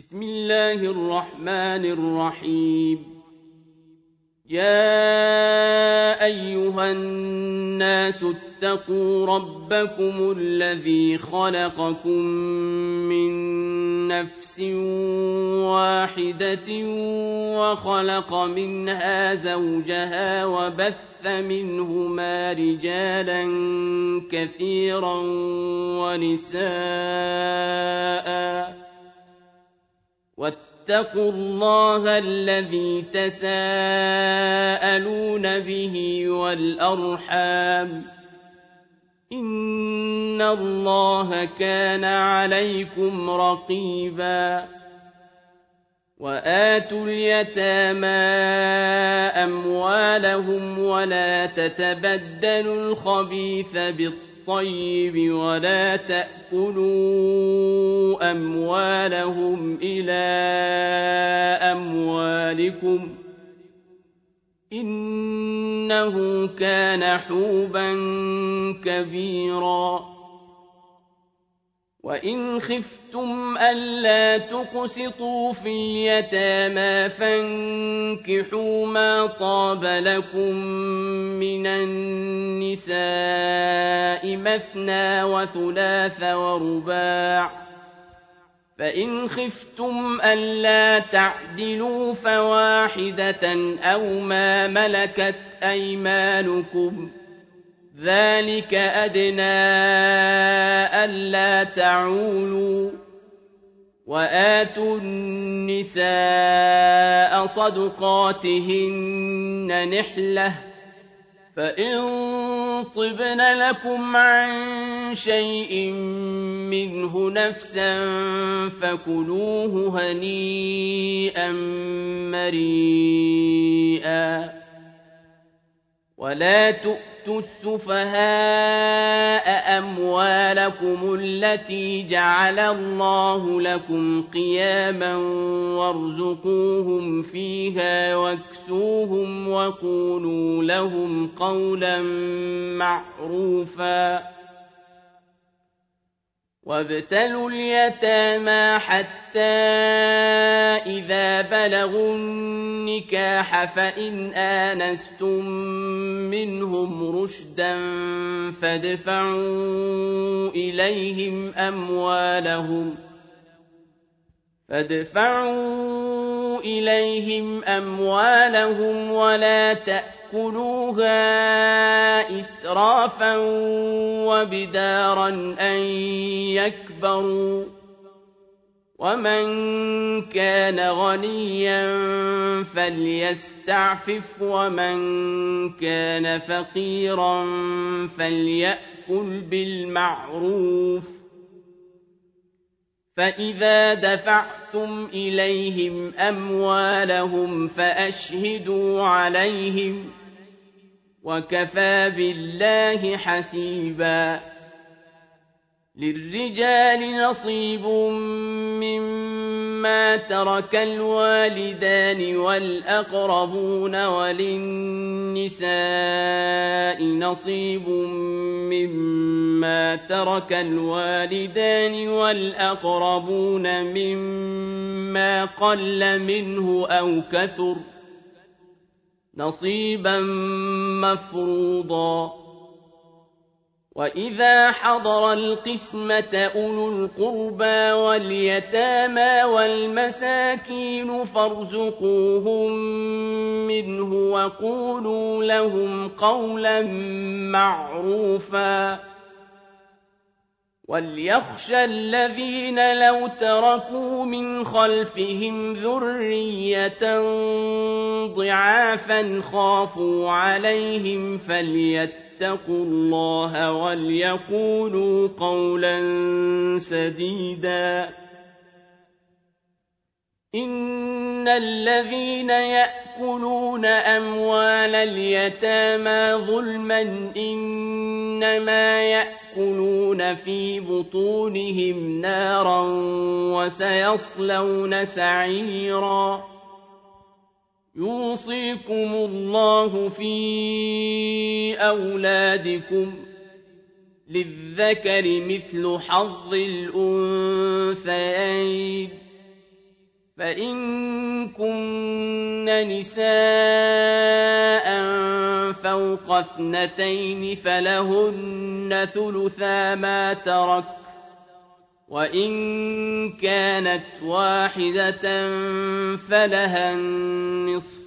بسم الله الرحمن الرحيم. يا أيها الناس اتقوا ربكم الذي خلقكم من نفس واحدة وخلق منها زوجها وبث منهما رجالا كثيرا ونساء واتقوا الله الذي تساءلون به والأرحام إن الله كان عليكم رقيبا. وآتوا اليتامى أموالهم ولا تتبدلوا الخبيث بالطيب ولا تأكلوا أموالهم إلى أموالكم إنه كان حوبا كبيرا. وإن خفتم ألا تقسطوا في اليتامى فانكحوا ما طاب لكم من النساء مثنى وثلاث ورباع، فإن خفتم ألا تعدلوا فواحدة أو ما ملكت أيمانكم ذلك أدنى ألا تعولوا. وآتوا النساء صدقاتهن نحلة، فإن طبن لكم عن شيء منه نفسا فكلوه هنيئا مريئا. ولا تؤتوا السفهاء أموالكم التي جعل الله لكم قياما وارزقوهم فيها واكسوهم وقولوا لهم قولا معروفا. وابتلوا اليتامى حتى إذا بلغوا النكاح فإن آنستم منهم رشدا فادفعوا إليهم أموالهم ولا تأكلوها إسرافا وبدارا أن يكبروا. ومن كان غنيا فليستعفف ومن كان فقيرا فليأكل بالمعروف. فإذا دفعتم إليهم أموالهم فأشهدوا عليهم وكفى بالله حسيبا. للرجال نصيب مما ترك الوالدان والأقربون وللنساء نصيب مما ترك الوالدان والأقربون مما قل منه أو كثر نصيبا مفروضا. وإذا حضر القسمة أولو القربى واليتامى والمساكين فارزقوهم منه وقولوا لهم قولا معروفا. وليخشى الذين لو تركوا من خلفهم ذرية ضعافا خافوا عليهم فليتقوا الله وليقولوا قولا سديدا. إن الذين يأكلون أموال اليتامى ظلما إنما يأكلون في بطونهم نارا وسيصلون سعيرا. يوصيكم الله في أولادكم للذكر مثل حظ الأنثيين فإن كن نساء فوق 2 فلهن ثلثا ما ترك، وإن كانت واحدة فلها النصف،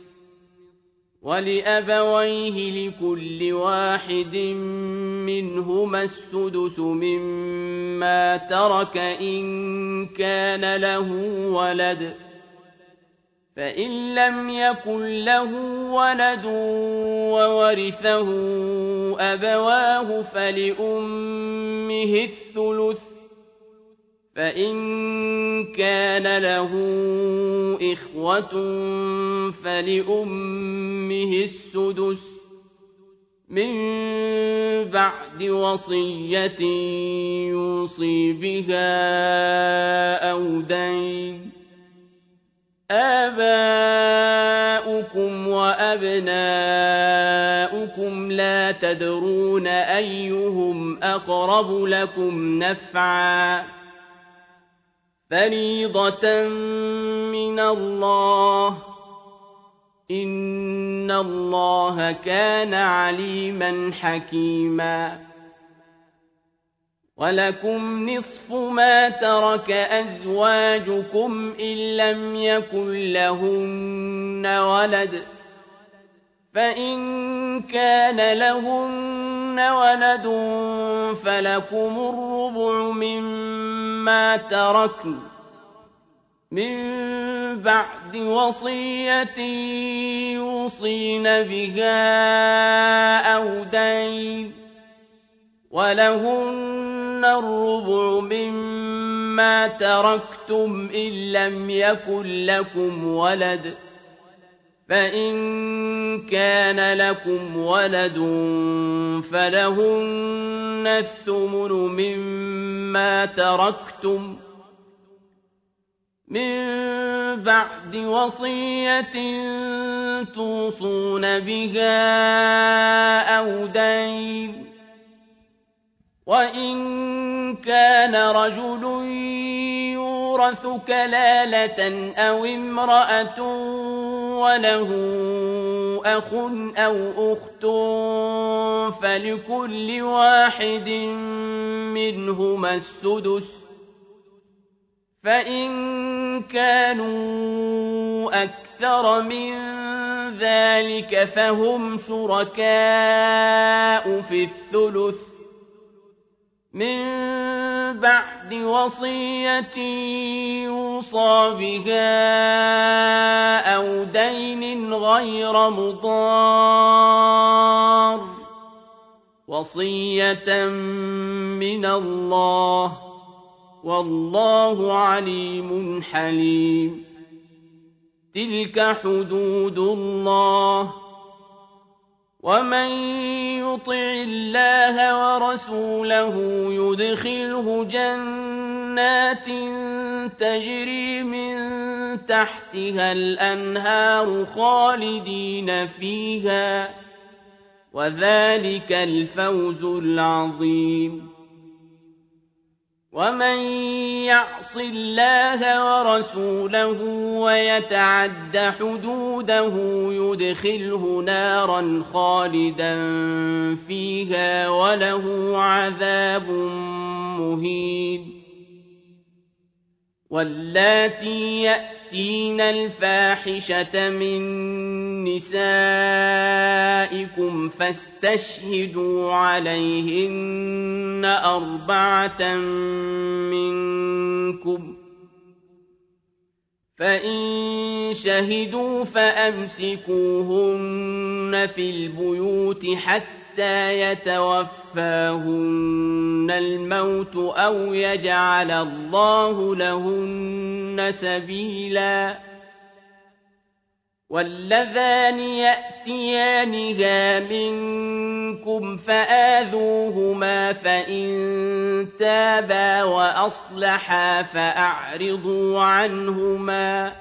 ولأبويه لكل واحد منهما السدس مما ترك إن كان له ولد، فإن لم يكن له ولد وورثه أبواه فلأمه الثلث، فإن كان له إخوة فلأمه السدس من بعد وصية يوصي بها أو دين. آباؤكم وأبناؤكم لا تدرون أيهم أقرب لكم نفعا، فريضة من الله، إن الله كان عليما حكيما. ولكم نصف ما ترك أزواجكم إن لم يكن لهن ولد، فإن كان لهن ولد فلكم الربع مما تركن من بعد وصية يوصين بها أو دين، ولهن الربع مما تركتم إن لم يكن لكم ولد، فإن كان لكم ولد فلهن الثمن مما تركتم من بعد وصية توصون بها أو دين. وإن كان رجل يورث كلالة أو امرأة وله أخ أو أخت فلكل واحد منهما السدس، فإن كانوا أكثر من ذلك فهم شركاء في الثلث من بعد وصية يوصى بها أو دين غير مضار، وصية من الله، والله عليم حليم. تلك حدود الله، ومن يطع الله ورسوله يدخله جنات تجري من تحتها الأنهار خالدين فيها، وذلك الفوز العظيم. ومن يعص الله ورسوله ويتعد حدوده يدخله نارا خالدا فيها وله عذاب مهين. واللاتي يأتين الفاحشة من نسائكم فاستشهدوا عليهن 4 منكم، فإن شهدوا فأمسكوهن في البيوت حتى يتوفاهن الموت أو يجعل الله لهن سبيلا. واللذان يأتيانها منكم فآذوهما، فإن تابا وأصلحا فأعرضوا عنهما،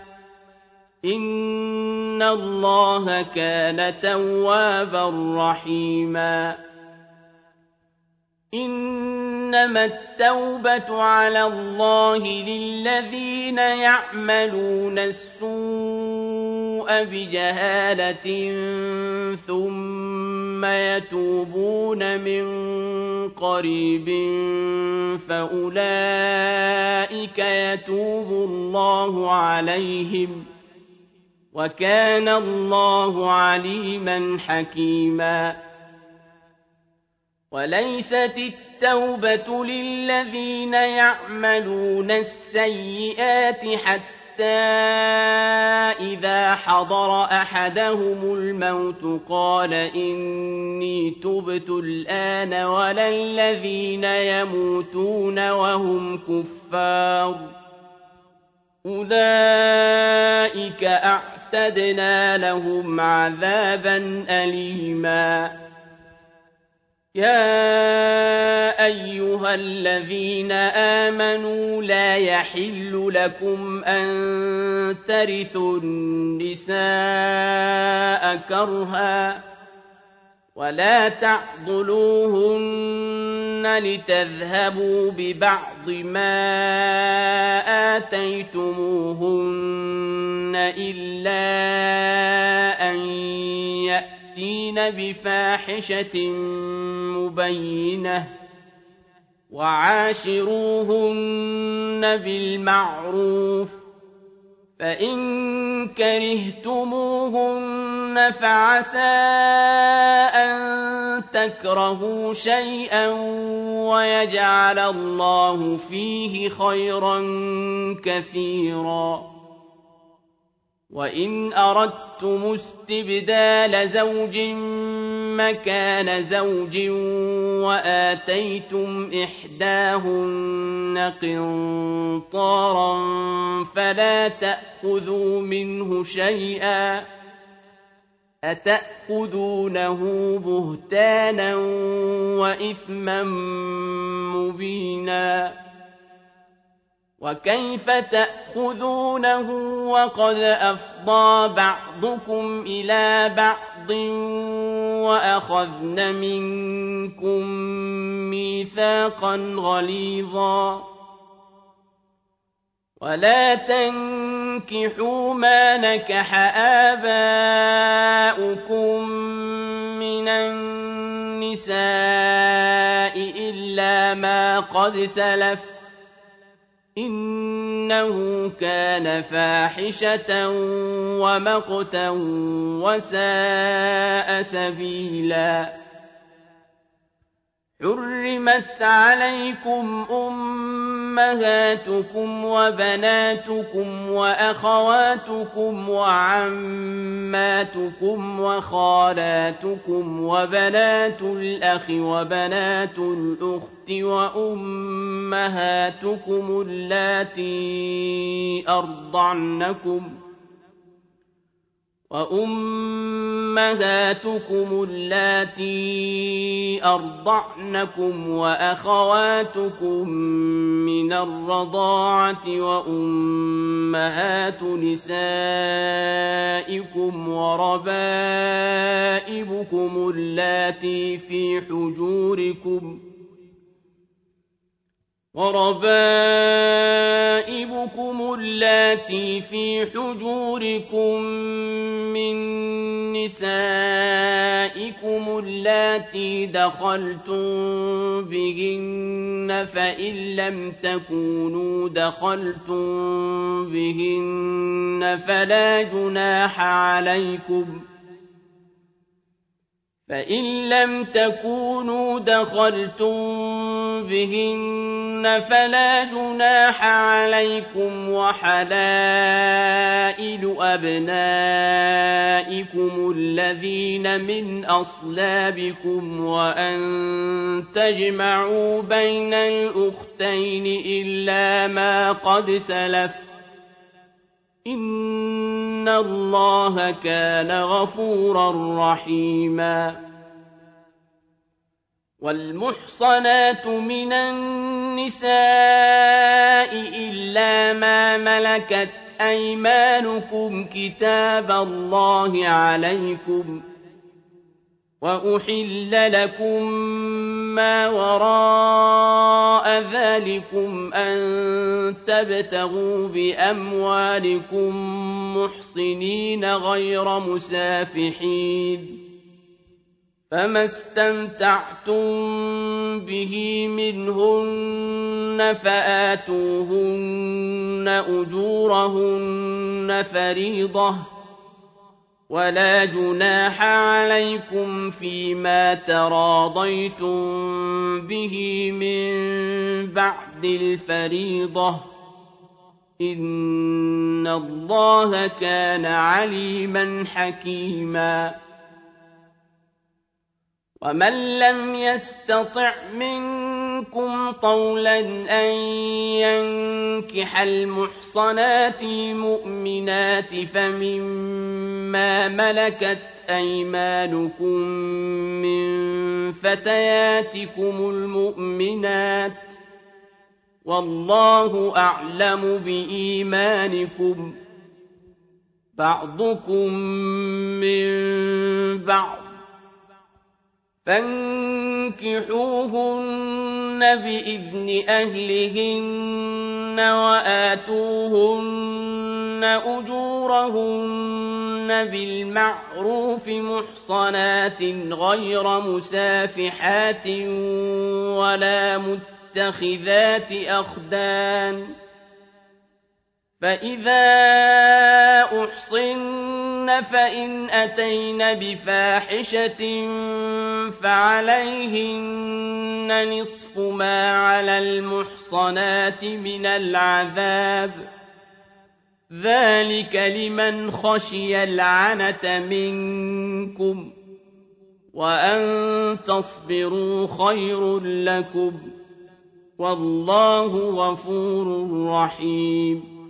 إن الله كان توابا رحيما. إنما التوبة على الله للذين يعملون السوء بجهالة ثم يتوبون من قريب فأولئك يتوب الله عليهم وكان الله عليما حكيما وليست التوبة للذين يعملون السيئات حتى إذا حضر أحدهم الموت قال إني تبت الآن ولا الذين يموتون وهم كفار أولئك أعتدنا لهم عذابا أليما يا أيها الذين آمنوا لا يحل لكم أن ترثوا النساء كرها ولا تعضلوهن لتذهبوا ببعض ما آتيتموهن إلا أن يأتين بفاحشة مبينة وعاشروهن بالمعروف فإن كرهتموهن فعسى أن تكرهوا شيئا ويجعل الله فيه خيرا كثيرا وإن أردتم استبدال زوج مكان زوج وآتيتم إحداهن قنطارا فلا تأخذوا منه شيئا أتأخذونه بهتانا وإثما مبينا وكيف تأخذونه وقد أفضى بعضكم إلى بعض وأخذن منكم ميثاقا غليظا ولا تنكحوا ما نكح آباؤكم من النساء إلا ما قد سلف إنه كان فاحشة ومقتا وساء سبيلا حرمت عليكم أمهاتكم وبناتكم وأخواتكم وعماتكم وخالاتكم وبنات الأخ وبنات الأخت وأمهاتكم اللاتي أرضعنكم وأخواتكم من الرضاعة وأمهات نسائكم وربائبكم اللاتي في حجوركم من نسائكم اللاتي دخلتم بهن فإن لم تكونوا دخلتم بهن فلا جناح عليكم وحلائل أبنائكم الذين من أصلابكم وأن تجمعوا بين الأختين إلا ما قد سلف إن الله كان غفورا رحيما والمحصنات من النساء إلا ما ملكت أيمانكم كتاب الله عليكم وأحل لكم ما وراء ذلكم أن تبتغوا بأموالكم محصنين غير مسافحين فما استمتعتم به منهن فآتوهن أجورهن فريضة ولا جناح عليكم فيما تراضيتم به من بعد الفريضة إن الله كان عليما حكيما ومن لم يستطع منكم طولا أن ينكح المحصنات المؤمنات فمما ملكت أيمانكم من فتياتكم المؤمنات والله أعلم بإيمانكم بعضكم من بعض فانكحوهن بإذن أهلهن وآتوهن أجورهن بالمعروف محصنات غير مسافحات ولا متخذات أخدان فإذا أحصن فإن أتين بفاحشة فعليهن نصف ما على المحصنات من العذاب ذلك لمن خشي العنة منكم وأن تصبروا خير لكم والله غفور رحيم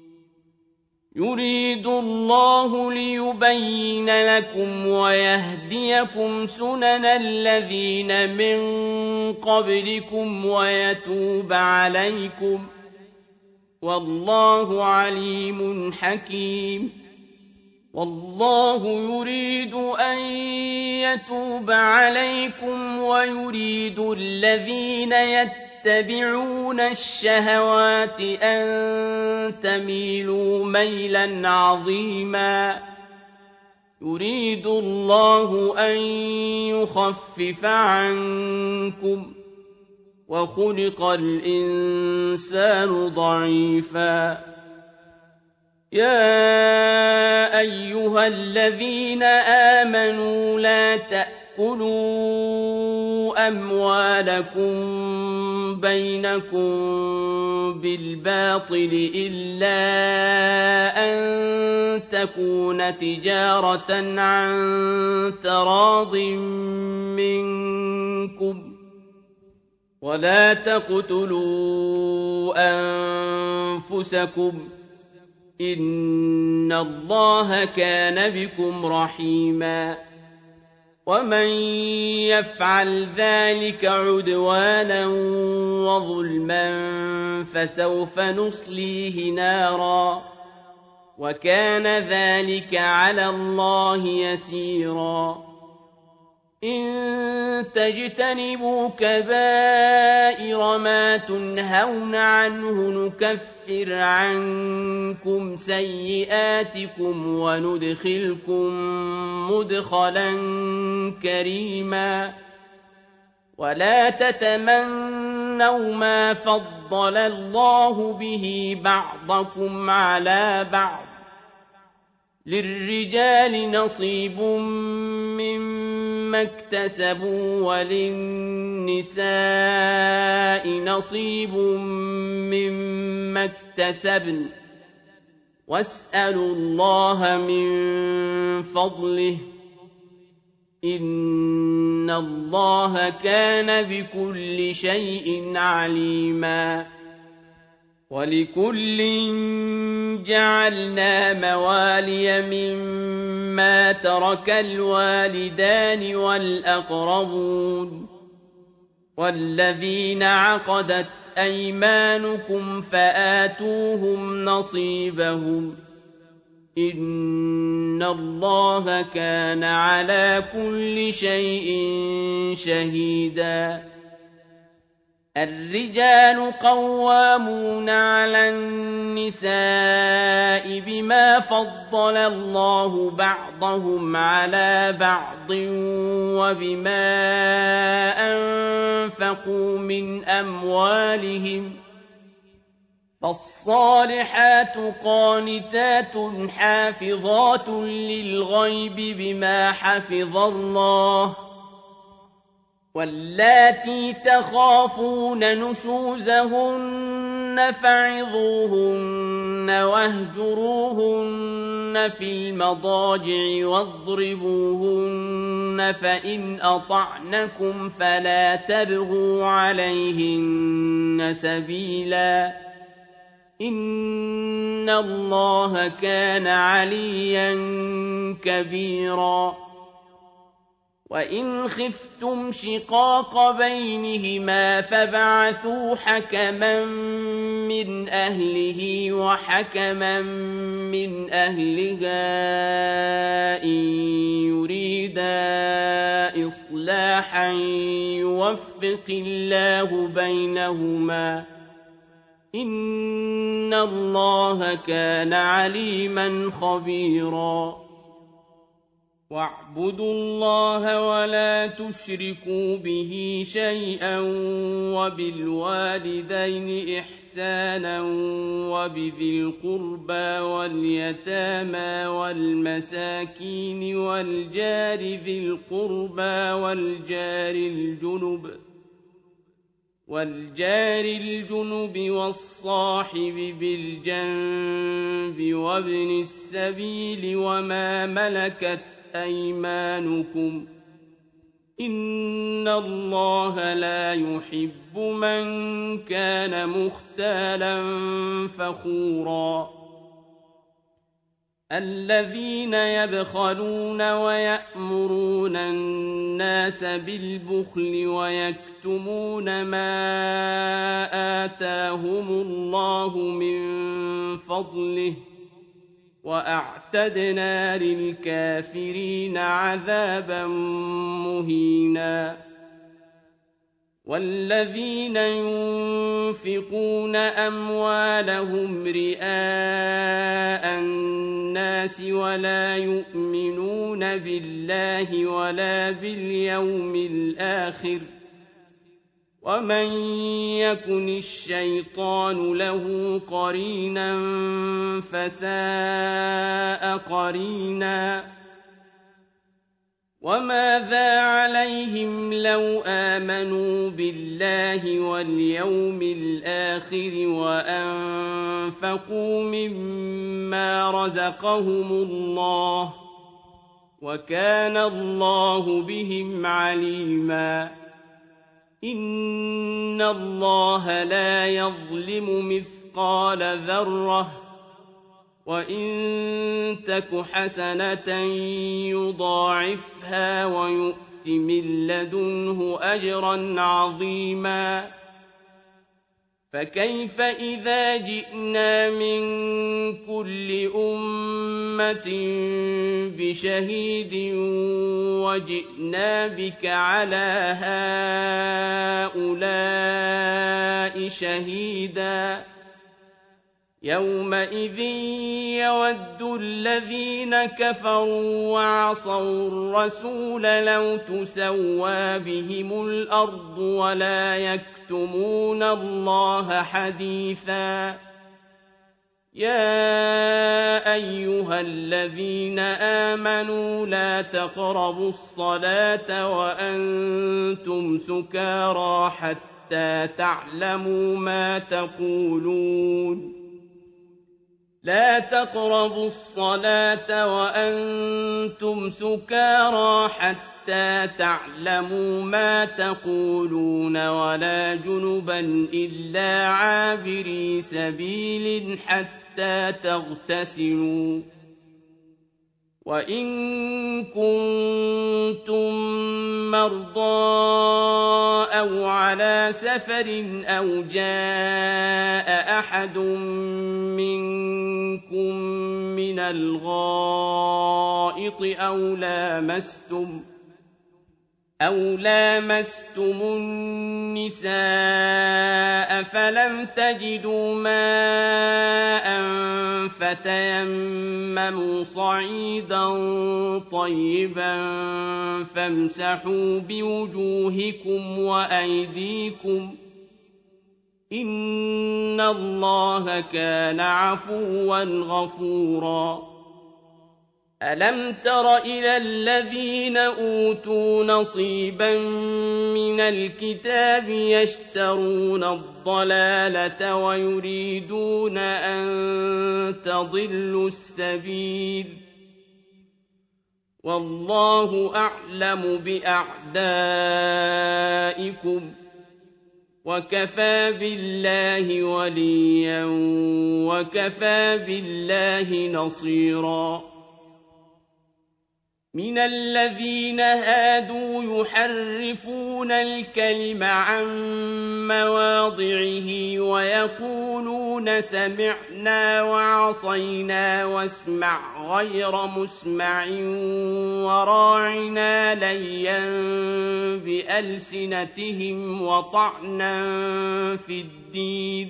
يريد الله ليبين لكم ويهديكم سنن الذين من قبلكم ويتوب عليكم والله عليم حكيم والله يريد أن يتوب عليكم ويريد الذين يتبعون الشهوات أن تميلوا ميلا عظيما يريد الله أن يخفف عنكم وخلق الإنسان ضعيفا يا أيها الذين آمنوا لا تأكلوا أموالكم بينكم بالباطل إلا أن تكون تجارة عن تراض منكم ولا تقتلوا أنفسكم إن الله كان بكم رحيما ومن يفعل ذلك عدوانا وظلما فسوف نصليه نارا وكان ذلك على الله يسيرا إن تجتنبوا كبائر ما تنهون عنه نكفر عنكم سيئاتكم وندخلكم مدخلا كريما ولا تتمنوا ما فضل الله به بعضكم على بعض للرجال نصيب مما اكتسبوا وللنساء نصيب مما اكتسبن واسألوا الله من فضله إن الله كان بكل شيء عليما ولكل جعلنا موالي مما ترك الوالدان والأقربون والذين عقدت أيمانكم فآتوهم نصيبهم إن الله كان على كل شيء شهيدا الرجال قوامون على النساء بما فضل الله بعضهم على بعض وبما أنفقوا من أموالهم فالصالحات قانتات حافظات للغيب بما حفظ الله واللاتي تخافون نشوزهن فعظوهن واهجروهن في المضاجع واضربوهن فإن أطعنكم فلا تبغوا عليهن سبيلا إن الله كان عليا كبيرا وإن خفتم شقاق بينهما فابعثوا حكما من أهله وحكما من أهلها إن يريدا إصلاحا يوفق الله بينهما إن الله كان عليما خبيرا واعبدوا الله ولا تشركوا به شيئا وبالوالدين إحسانا وبذي القربى واليتامى والمساكين والجار ذي القربى والجار الجنب والصاحب بالجنب وابن السبيل وما ملكت أيمانكم إن الله لا يحب من كان مختالا فخورا الذين يبخلون ويأمرون الناس بالبخل ويكتمون ما آتاهم الله من فضله وأعتدنا للكافرين عذابا مهينا والذين ينفقون أموالهم رئاء الناس ولا يؤمنون بالله ولا باليوم الآخر ومن يكن الشيطان له قرينا فساء قرينا وماذا عليهم لو آمنوا بالله واليوم الآخر وأنفقوا مما رزقهم الله وكان الله بهم عليما إن الله لا يظلم مثقال ذرة وإن تك حسنة يضاعفها ويؤت من لدنه أجرا عظيما فكيف إذا جئنا من كل أمة بشهيد وجئنا بك على هؤلاء شهيدا يومئذ يود الذين كفروا وعصوا الرسول لو تسوى بهم الأرض ولا يكتمون الله حديثا يا أيها الذين آمنوا لا تقربوا الصلاة وأنتم سكارى حتى تعلموا ما تقولون لا تقربوا الصلاة وأنتم سكارى حتى تعلموا ما تقولون ولا جنبا إلا عابري سبيل حتى تغتسلوا وإن كنتم مرضى أو على سفر أو جاء أحد منكم من الغائط أَوْ لَامَسْتُمُ النِّسَاءَ فَلَمْ تَجِدُوا مَاءً فَتَيَمَّمُوا صَعِيدًا طَيِّبًا فَامْسَحُوا بِوُجُوهِكُمْ وَأَيْدِيكُمْ ۗ إِنَّ اللَّهَ كَانَ عَفُوًّا غَفُورًا. أَلَمْ تَرَ إِلَى الَّذِينَ أُوتُوا نَصِيبًا مِّنَ الْكِتَابِ يَشْتَرُونَ الضَّلَالَةَ وَيُرِيدُونَ أَن تَضِلُّوا السَّبِيلَ ۗ وَاللَّهُ أَعْلَمُ بِأَعْدَائِكُمْ ۚ وَكَفَىٰ بِاللَّهِ وَلِيًّا وَكَفَىٰ بِاللَّهِ نَصِيرًا. مِنَ الَّذِينَ هَادُوا يُحَرِّفُونَ الْكَلِمَ عَن مَّوَاضِعِهِ وَيَقُولُونَ سَمِعْنَا وَعَصَيْنَا وَاسْمَعْ غَيْرَ مُسْمَعٍ وَرَاعِنَا لَيًّا بِأَلْسِنَتِهِمْ وَطَعْنًا فِي الدِّينِ ۚ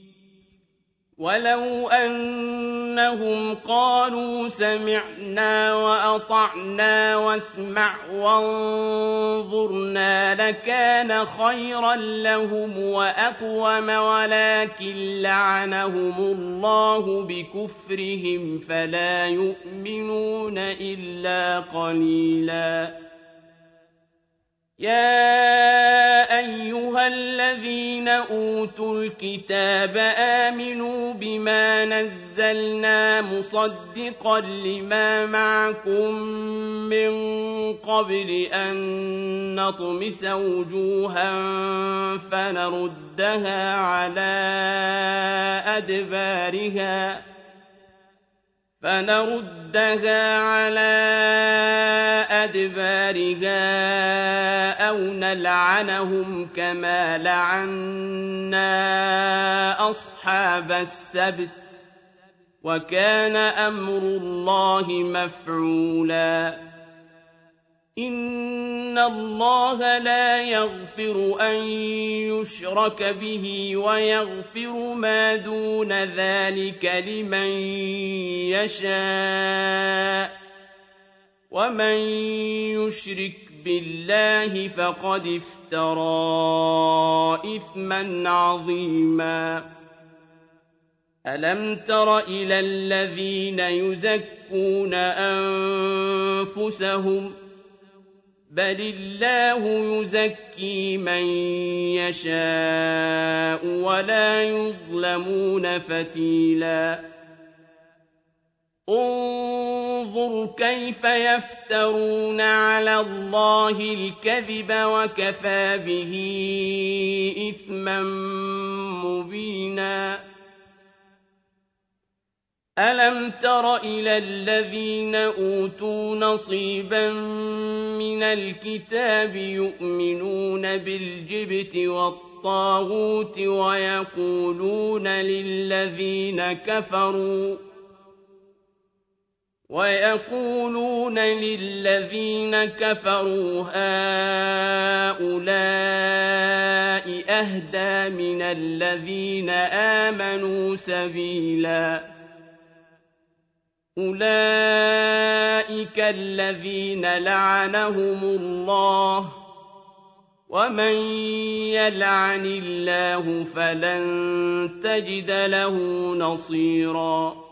وَلَوْ أَنَّهُمْ قَالُوا سَمِعْنَا وَأَطَعْنَا وَاسْمَعْ وَانظُرْنَا لَكَانَ خَيْرًا لَّهُمْ وَأَقْوَمَ، وَلَٰكِن لَّعَنَهُمُ اللَّهُ بِكُفْرِهِمْ فَلَا يُؤْمِنُونَ إِلَّا قَلِيلًا. يَا أَيُّهَا الَّذِينَ أُوتُوا الْكِتَابَ آمِنُوا بِمَا نَزَّلْنَا مُصَدِّقًا لِّمَا مَعَكُم مِّن قَبْلِ أَن نَّطْمِسَ وُجُوهًا فَنَرُدَّهَا عَلَىٰ أَدْبَارِهَا أَوْ نَلْعَنَهُمْ كَمَا لَعَنَّا أَصْحَابَ السَّبْتِ ۚ وَكَانَ أَمْرُ اللَّهِ مَفْعُولًا. إِنَّ اللَّهَ لَا يَغْفِرُ أَن يُشْرَكَ بِهِ وَيَغْفِرُ مَا دُونَ ذَٰلِكَ لِمَن يَشَاءُ ۚ وَمَن يُشْرِكْ بِاللَّهِ فَقَدِ افْتَرَىٰ إِثْمًا عَظِيمًا. أَلَمْ تَرَ إِلَى الَّذِينَ يُزَكُّونَ أَنفُسَهُم ۚ بَلِ اللَّهُ يُزَكِّي مَن يَشَاءُ وَلَا يُظْلَمُونَ فَتِيلًا. انظُرْ كَيْفَ يَفْتَرُونَ عَلَى اللَّهِ الْكَذِبَ وَكَفَىٰ بِهِ إِثْمًا مُّبِينًا. أَلَمْ تَرَ إِلَى الَّذِينَ أُوتُوا نَصِيبًا مِّنَ الْكِتَابِ يُؤْمِنُونَ بِالْجِبْتِ وَالطَّاغُوتِ وَيَقُولُونَ لِلَّذِينَ كَفَرُوا هَٰؤُلَاءِ أَهْدَىٰ مِنَ الَّذِينَ آمَنُوا سَبِيلًا. أُولَٰئِكَ الَّذِينَ لَعَنَهُمُ اللَّهُ ۖ وَمَن يَلْعَنِ اللَّهُ فَلَن تَجِدَ لَهُ نَصِيرًا.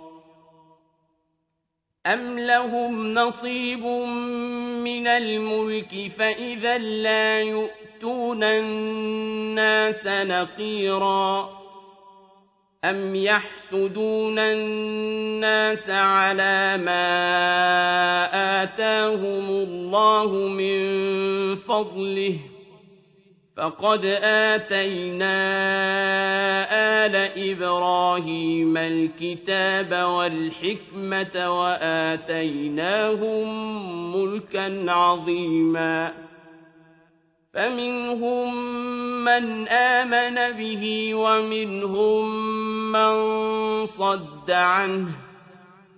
أَمْ لَهُمْ نَصِيبٌ مِّنَ الْمُلْكِ فَإِذًا لَّا يُؤْتُونَ النَّاسَ نَقِيرًا. أَمْ يَحْسُدُونَ النَّاسَ عَلَىٰ مَا آتَاهُمُ اللَّهُ مِن فَضْلِهِ ۖ فَقَدْ آتَيْنَا آلَ إِبْرَاهِيمَ الْكِتَابَ وَالْحِكْمَةَ وَآتَيْنَاهُم مُّلْكًا عَظِيمًا. فَمِنْهُم مَّنْ آمَنَ بِهِ وَمِنْهُم مَّن صَدَّ عَنْهُ ۚ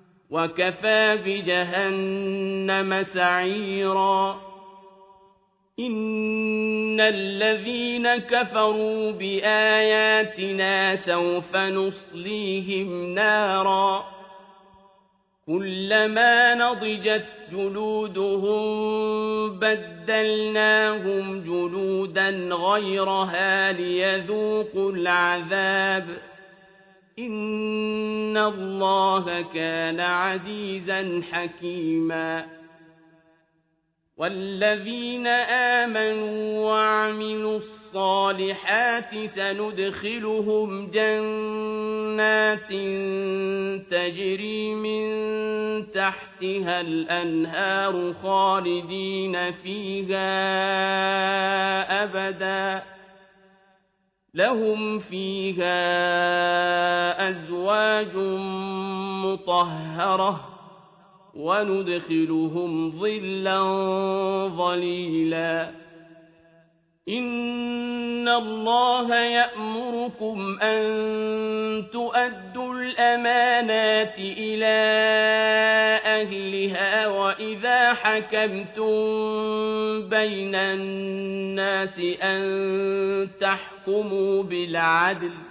وَكَفَىٰ بِجَهَنَّمَ سَعِيرًا. إِنَّ الَّذِينَ كَفَرُوا بِآيَاتِنَا سَوْفَ نُصْلِيهِمْ نَارًا كُلَّمَا نَضِجَتْ جُلُودُهُم بَدَّلْنَاهُمْ جُلُودًا غَيْرَهَا لِيَذُوقُوا الْعَذَابَ ۗ إِنَّ اللَّهَ كَانَ عَزِيزًا حَكِيمًا. وَالَّذِينَ آمَنُوا وَعَمِلُوا الصَّالِحَاتِ سَنُدْخِلُهُمْ جَنَّاتٍ تَجْرِي مِن تَحْتِهَا الْأَنْهَارُ خَالِدِينَ فِيهَا أَبَدًا ۖ لَّهُمْ فِيهَا أَزْوَاجٌ مُّطَهَّرَةٌ ۖ وَنُدْخِلُهُمْ ظِلًّا ظَلِيلًا. إِنَّ اللَّهَ يَأْمُرُكُمْ أَن تُؤَدُّوا الْأَمَانَاتِ إِلَىٰ أَهْلِهَا وَإِذَا حَكَمْتُم بَيْنَ النَّاسِ أَن تَحْكُمُوا بِالْعَدْلِ ۚ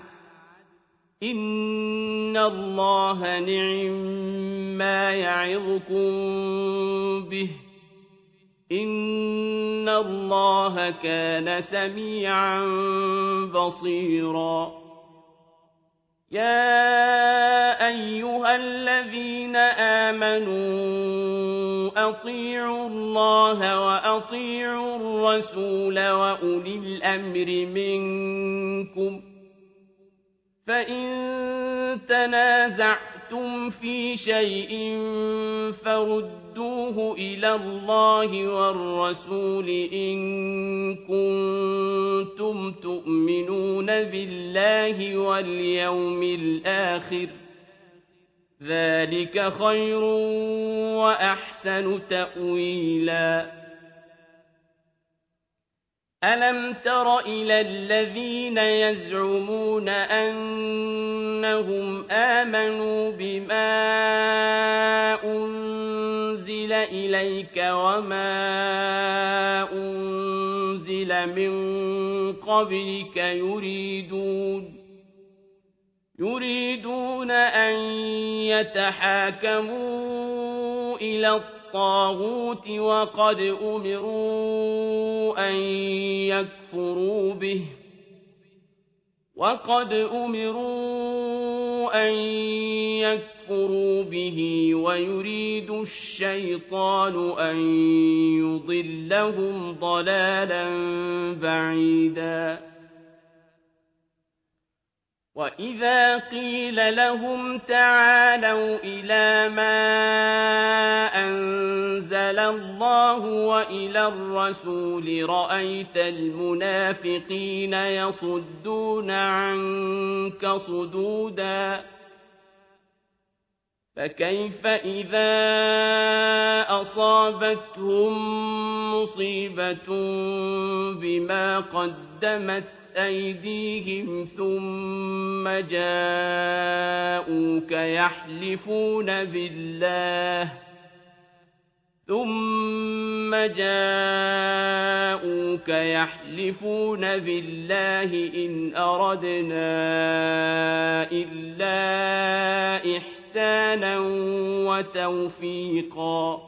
إِنَّ اللَّهَ نِعِمَّا يَعِظُكُم بِهِ ۗ إِنَّ اللَّهَ كَانَ سَمِيعًا بَصِيرًا. يَا أَيُّهَا الَّذِينَ آمَنُوا أَطِيعُوا اللَّهَ وَأَطِيعُوا الرَّسُولَ وَأُولِي الْأَمْرِ مِنكُمْ ۖ فَإِن تَنَازَعْتُمْ فِي شَيْءٍ فَرُدُّوهُ إِلَى اللَّهِ وَالرَّسُولِ إِن كُنتُمْ تُؤْمِنُونَ بِاللَّهِ وَالْيَوْمِ الْآخِرِ ۚ ذَٰلِكَ خَيْرٌ وَأَحْسَنُ تَأْوِيلًا. أَلَمْ تَرَ إِلَى الَّذِينَ يَزْعُمُونَ أَنَّهُمْ آمَنُوا بِمَا أُنزِلَ إِلَيْكَ وَمَا أُنزِلَ مِن قَبْلِكَ يُرِيدُونَ أَن يَتَحَاكَمُوا إِلَى الطَّاغُوتِ وَقَدْ أُمِرُوا أَن يَكْفُرُوا بِهِ وَيُرِيدُ الشَّيْطَانُ أَن يُضِلَّهُمْ ضَلَالًا بَعِيدًا. وَإِذَا قِيلَ لَهُمْ تَعَالَوْا إِلَىٰ مَا أَنزَلَ اللَّهُ وَإِلَى الرَّسُولِ رَأَيْتَ الْمُنَافِقِينَ يَصُدُّونَ عَنكَ صُدُودًا. فَكَيْفَ إِذَا أَصَابَتْهُم مُّصِيبَةٌ بِمَا قَدَّمَتْ أَيْدِيهِمْ ثُمَّ جَاءُوكَ يَحْلِفُونَ بِاللَّهِ إِنْ أَرَدْنَا إِلَّا إِحْسَانًا وَتَوْفِيقًا.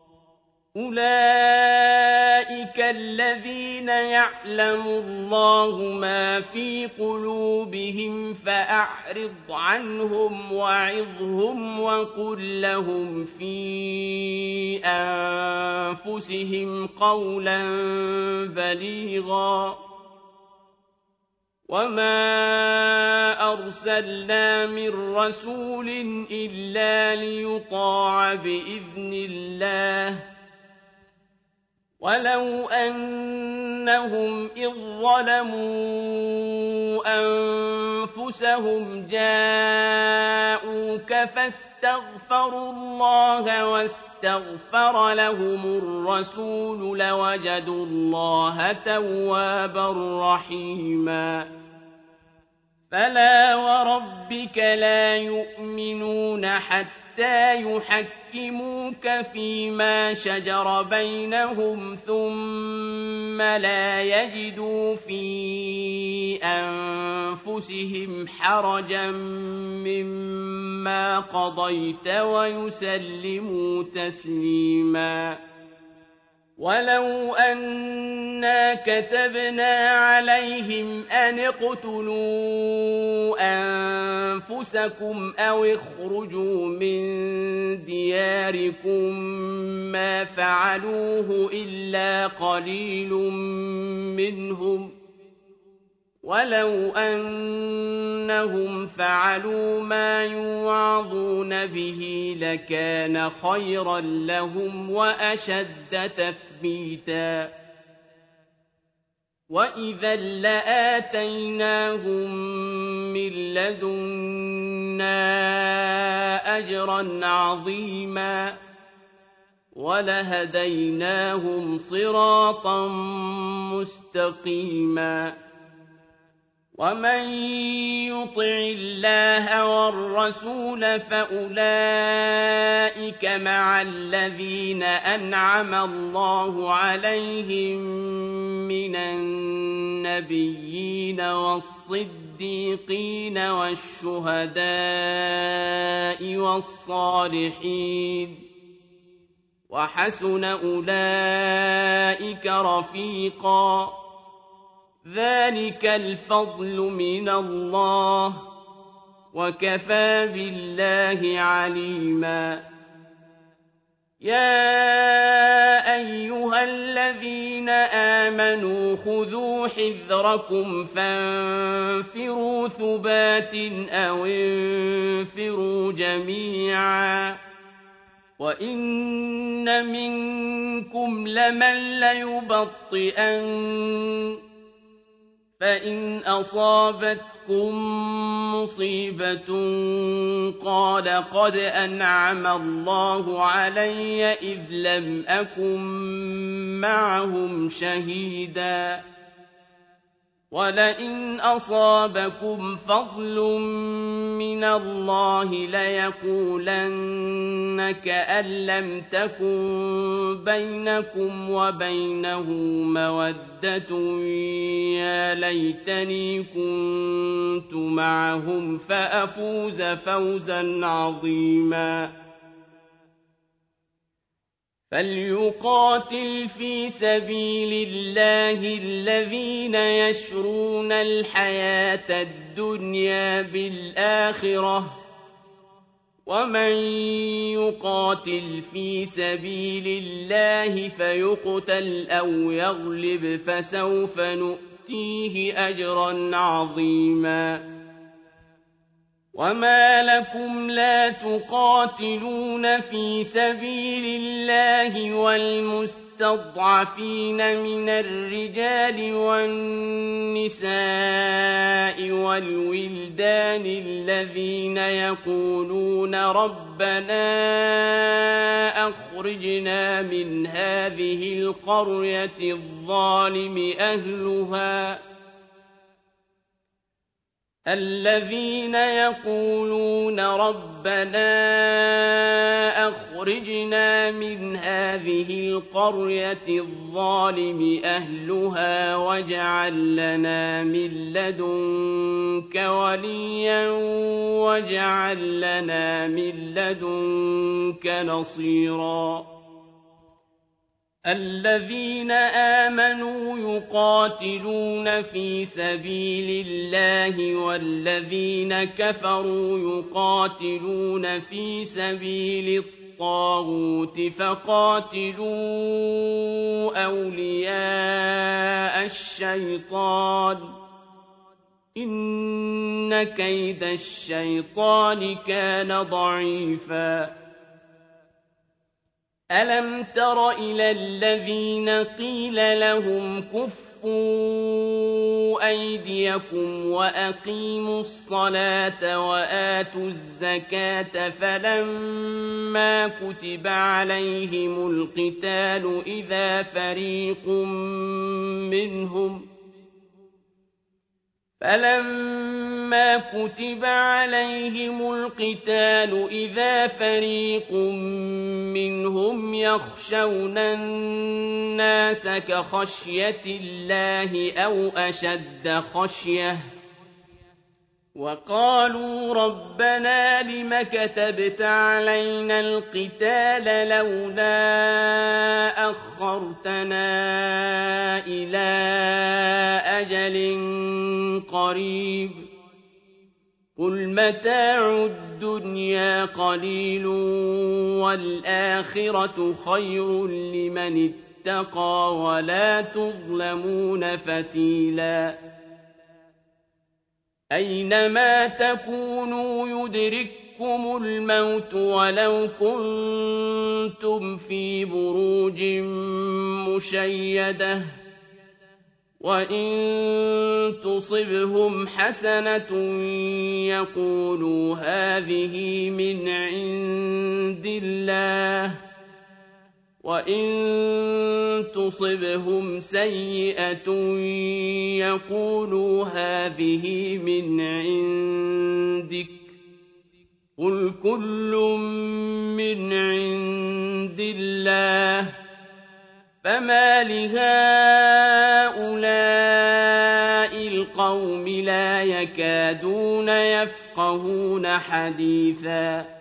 أُولَٰئِكَ الَّذِينَ يَعْلَمُ اللَّهُ مَا فِي قُلُوبِهِمْ فَأَعْرِضْ عَنْهُمْ وَعِظْهُمْ وَقُل لَّهُمْ فِي أَنفُسِهِمْ قَوْلًا بَلِيغًا. وَمَا أَرْسَلْنَا مِن رَّسُولٍ إِلَّا لِيُطَاعَ بِإِذْنِ اللَّهِ ۚ وَلَوْ أَنَّهُمْ إِذ ظَّلَمُوا أَنفُسَهُمْ جَاءُوكَ فَاسْتَغْفَرُوا اللَّهَ وَاسْتَغْفَرَ لَهُمُ الرَّسُولُ لَوَجَدُوا اللَّهَ تَوَّابًا رَّحِيمًا. فلا وربك لا يؤمنون حتى يحكموك فيما شجر بينهم ثم لا يجدوا في أنفسهم حرجا مما قضيت ويسلموا تسليما ولو أنا كتبنا عليهم أن اقتلوا أنفسكم أو اخرجوا من دياركم ما فعلوه إلا قليل منهم ولو أنهم فعلوا ما يوعظون به لكان خيرا لهم وأشد تثبيتا وإذا لآتيناهم من لدنا أجرا عظيما ولهديناهم صراطا مستقيما ومن يطع الله والرسول فأولئك مع الذين أنعم الله عليهم من النبيين والصديقين والشهداء والصالحين وحسن أولئك رفيقا ذلك الفضل من الله وكفى بالله عليما يا أيها الذين آمنوا خذوا حذركم فانفروا ثبات أو انفروا جميعا وإن منكم لمن ليبطئن فإن أصابتكم مصيبة قال قد أنعم الله علي إذ لم أكن معهم شهيدا ولئن أصابكم فضل من الله ليقولن كأن لم تكن بينكم وبينه مودة يا ليتني كنت معهم فأفوز فوزا عظيما فليقاتل في سبيل الله الذين يشرون الحياة الدنيا بالآخرة ومن يقاتل في سبيل الله فيقتل أو يغلب فسوف نؤتيه أجرا عظيما وما لكم لا تقاتلون في سبيل الله والمستضعفين من الرجال والنساء والولدان الذين يقولون ربنا أخرجنا من هذه القرية الظالم أهلها الذين يقولون ربنا أخرجنا من هذه القرية الظالم أهلها واجعل لنا من لدنك وليا واجعل لنا من لدنك نصيرا الذين آمنوا يقاتلون في سبيل الله والذين كفروا يقاتلون في سبيل الطاغوت فقاتلوا أولياء الشيطان إن كيد الشيطان كان ضعيفا ألم تر إلى الذين قيل لهم كفوا أيديكم وأقيموا الصلاة وآتوا الزكاة فلما كتب عليهم القتال إذا فريق فَلَمَّا كُتِبَ عَلَيْهِمُ الْقِتَالُ إِذَا فَرِيقٌ مِّنْهُمْ يَخْشَوْنَ النَّاسَ كَخَشْيَةِ اللَّهِ أَوْ أَشَدَّ خَشْيَةً وَقَالُوا رَبَّنَا لِمَ كَتَبْتَ عَلَيْنَا الْقِتَالَ لَوْلَا أَخَّرْتَنَا إِلَىٰ أَجَلٍ قَرِيبٍ قُلْ مَتَاعُ الدُّنْيَا قَلِيلٌ وَالْآخِرَةُ خَيْرٌ لِّمَنِ اتَّقَىٰ وَلَا تُظْلَمُونَ فَتِيلًا أَيْنَمَا تَكُونُوا يُدْرِككُّمُ الْمَوْتُ وَلَوْ كُنتُمْ فِي بُرُوجٍ مُّشَيَّدَةٍ وَإِن تُصِبْهُمْ حَسَنَةٌ يَقُولُوا هَٰذِهِ مِنْ عِندِ اللَّهِ وَإِن تُصِبْهُمْ سَيِّئَةٌ يَقُولُوا هَٰذِهِ مِنْ عِندِكَ قُلْ كُلٌّ مِّنْ عِندِ اللَّهِ فَمَا لِهَٰؤُلَاءِ الْقَوْمِ لَا يَكَادُونَ يَفْقَهُونَ حَدِيثًا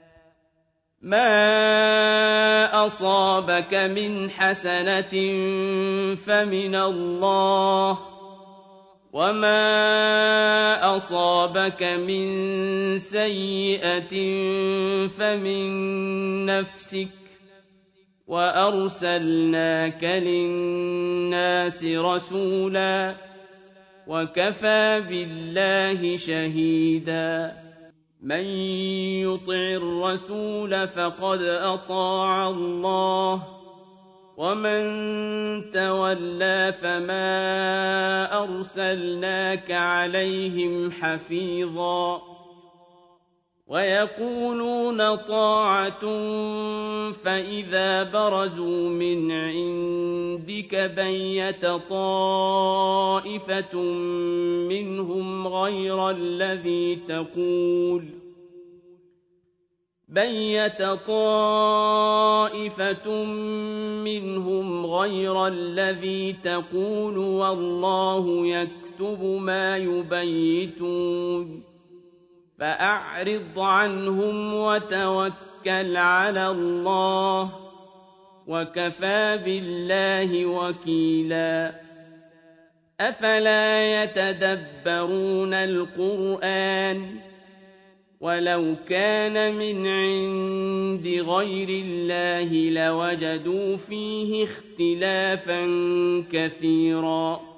مَا أَصَابَكَ مِنْ حَسَنَةٍ فَمِنَ اللَّهِ وَمَا أَصَابَكَ مِن سَيِّئَةٍ فَمِن نَّفْسِكَ وَأَرْسَلْنَاكَ لِلنَّاسِ رَسُولًا وَكَفَىٰ بِاللَّهِ شَهِيدًا مَّن يُطِعِ الرَّسُولَ فَقَدْ أَطَاعَ اللَّهَ وَمَن تَوَلَّىٰ فَمَا أَرْسَلْنَاكَ عَلَيْهِمْ حَفِيظًا وَيَقُولُونَ طَاعَةٌ فَإِذَا بَرَزُوا مِنْ عِندِكَ بَيَّتَ طَائِفَةٌ مِّنْهُمْ غَيْرَ الَّذِي تَقُولُ وَاللَّهُ يَكْتُبُ مَا يُبَيِّتُونَ فَأَعْرِضْ عَنْهُمْ وَتَوَكَّلْ عَلَى اللَّهِ وَكَفَىٰ بِاللَّهِ وَكِيلًا أَفَلَا يَتَدَبَّرُونَ الْقُرْآنَ وَلَوْ كَانَ مِنْ عِندِ غَيْرِ اللَّهِ لَوَجَدُوا فِيهِ اخْتِلَافًا كَثِيرًا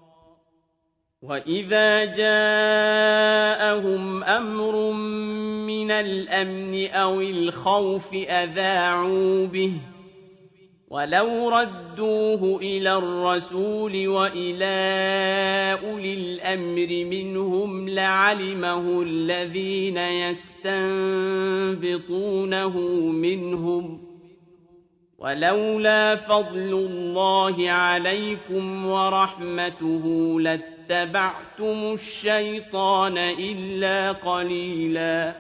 وَإِذَا جَاءَهُمْ أَمْرٌ مِّنَ الْأَمْنِ أَوِ الْخَوْفِ أَذَاعُوا بِهِ وَلَوْ رَدُّوهُ إِلَى الرَّسُولِ وَإِلَىٰ أُولِي الْأَمْرِ مِنْهُمْ لَعَلِمَهُ الَّذِينَ يَسْتَنبِطُونَهُ مِنْهُمْ وَلَوْلَا فَضْلُ اللَّهِ عَلَيْكُمْ وَرَحْمَتُهُ لَاتَّبَعْتُمُ الشَّيْطَانَ إِلَّا قَلِيلًا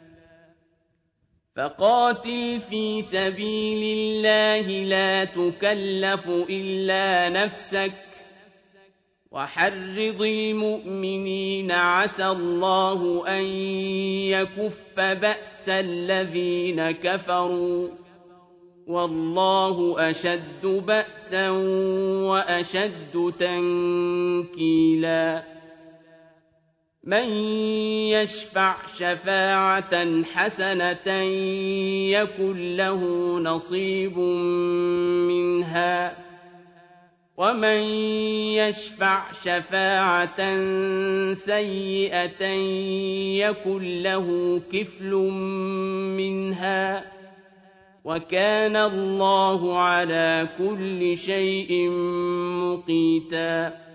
فَقَاتِلْ فِي سَبِيلِ اللَّهِ لَا تُكَلَّفُ إِلَّا نَفْسَكَ وَحَرِّضِ الْمُؤْمِنِينَ عَسَى اللَّهُ أَن يَكُفَّ بَأْسَ الَّذِينَ كَفَرُوا وَاللَّهُ أَشَدُّ بَأْسًا وَأَشَدُّ تَنكِيلًا مَّن يَشْفَعْ شَفَاعَةً حَسَنَةً يَكُن لَّهُ نَصِيبٌ مِّنْهَا وَمَن يَشْفَعْ شَفَاعَةً سَيِّئَةً يَكُن لَّهُ كِفْلٌ مِّنْهَا وَكَانَ اللَّهُ عَلَىٰ كُلِّ شَيْءٍ مُّقِيتًا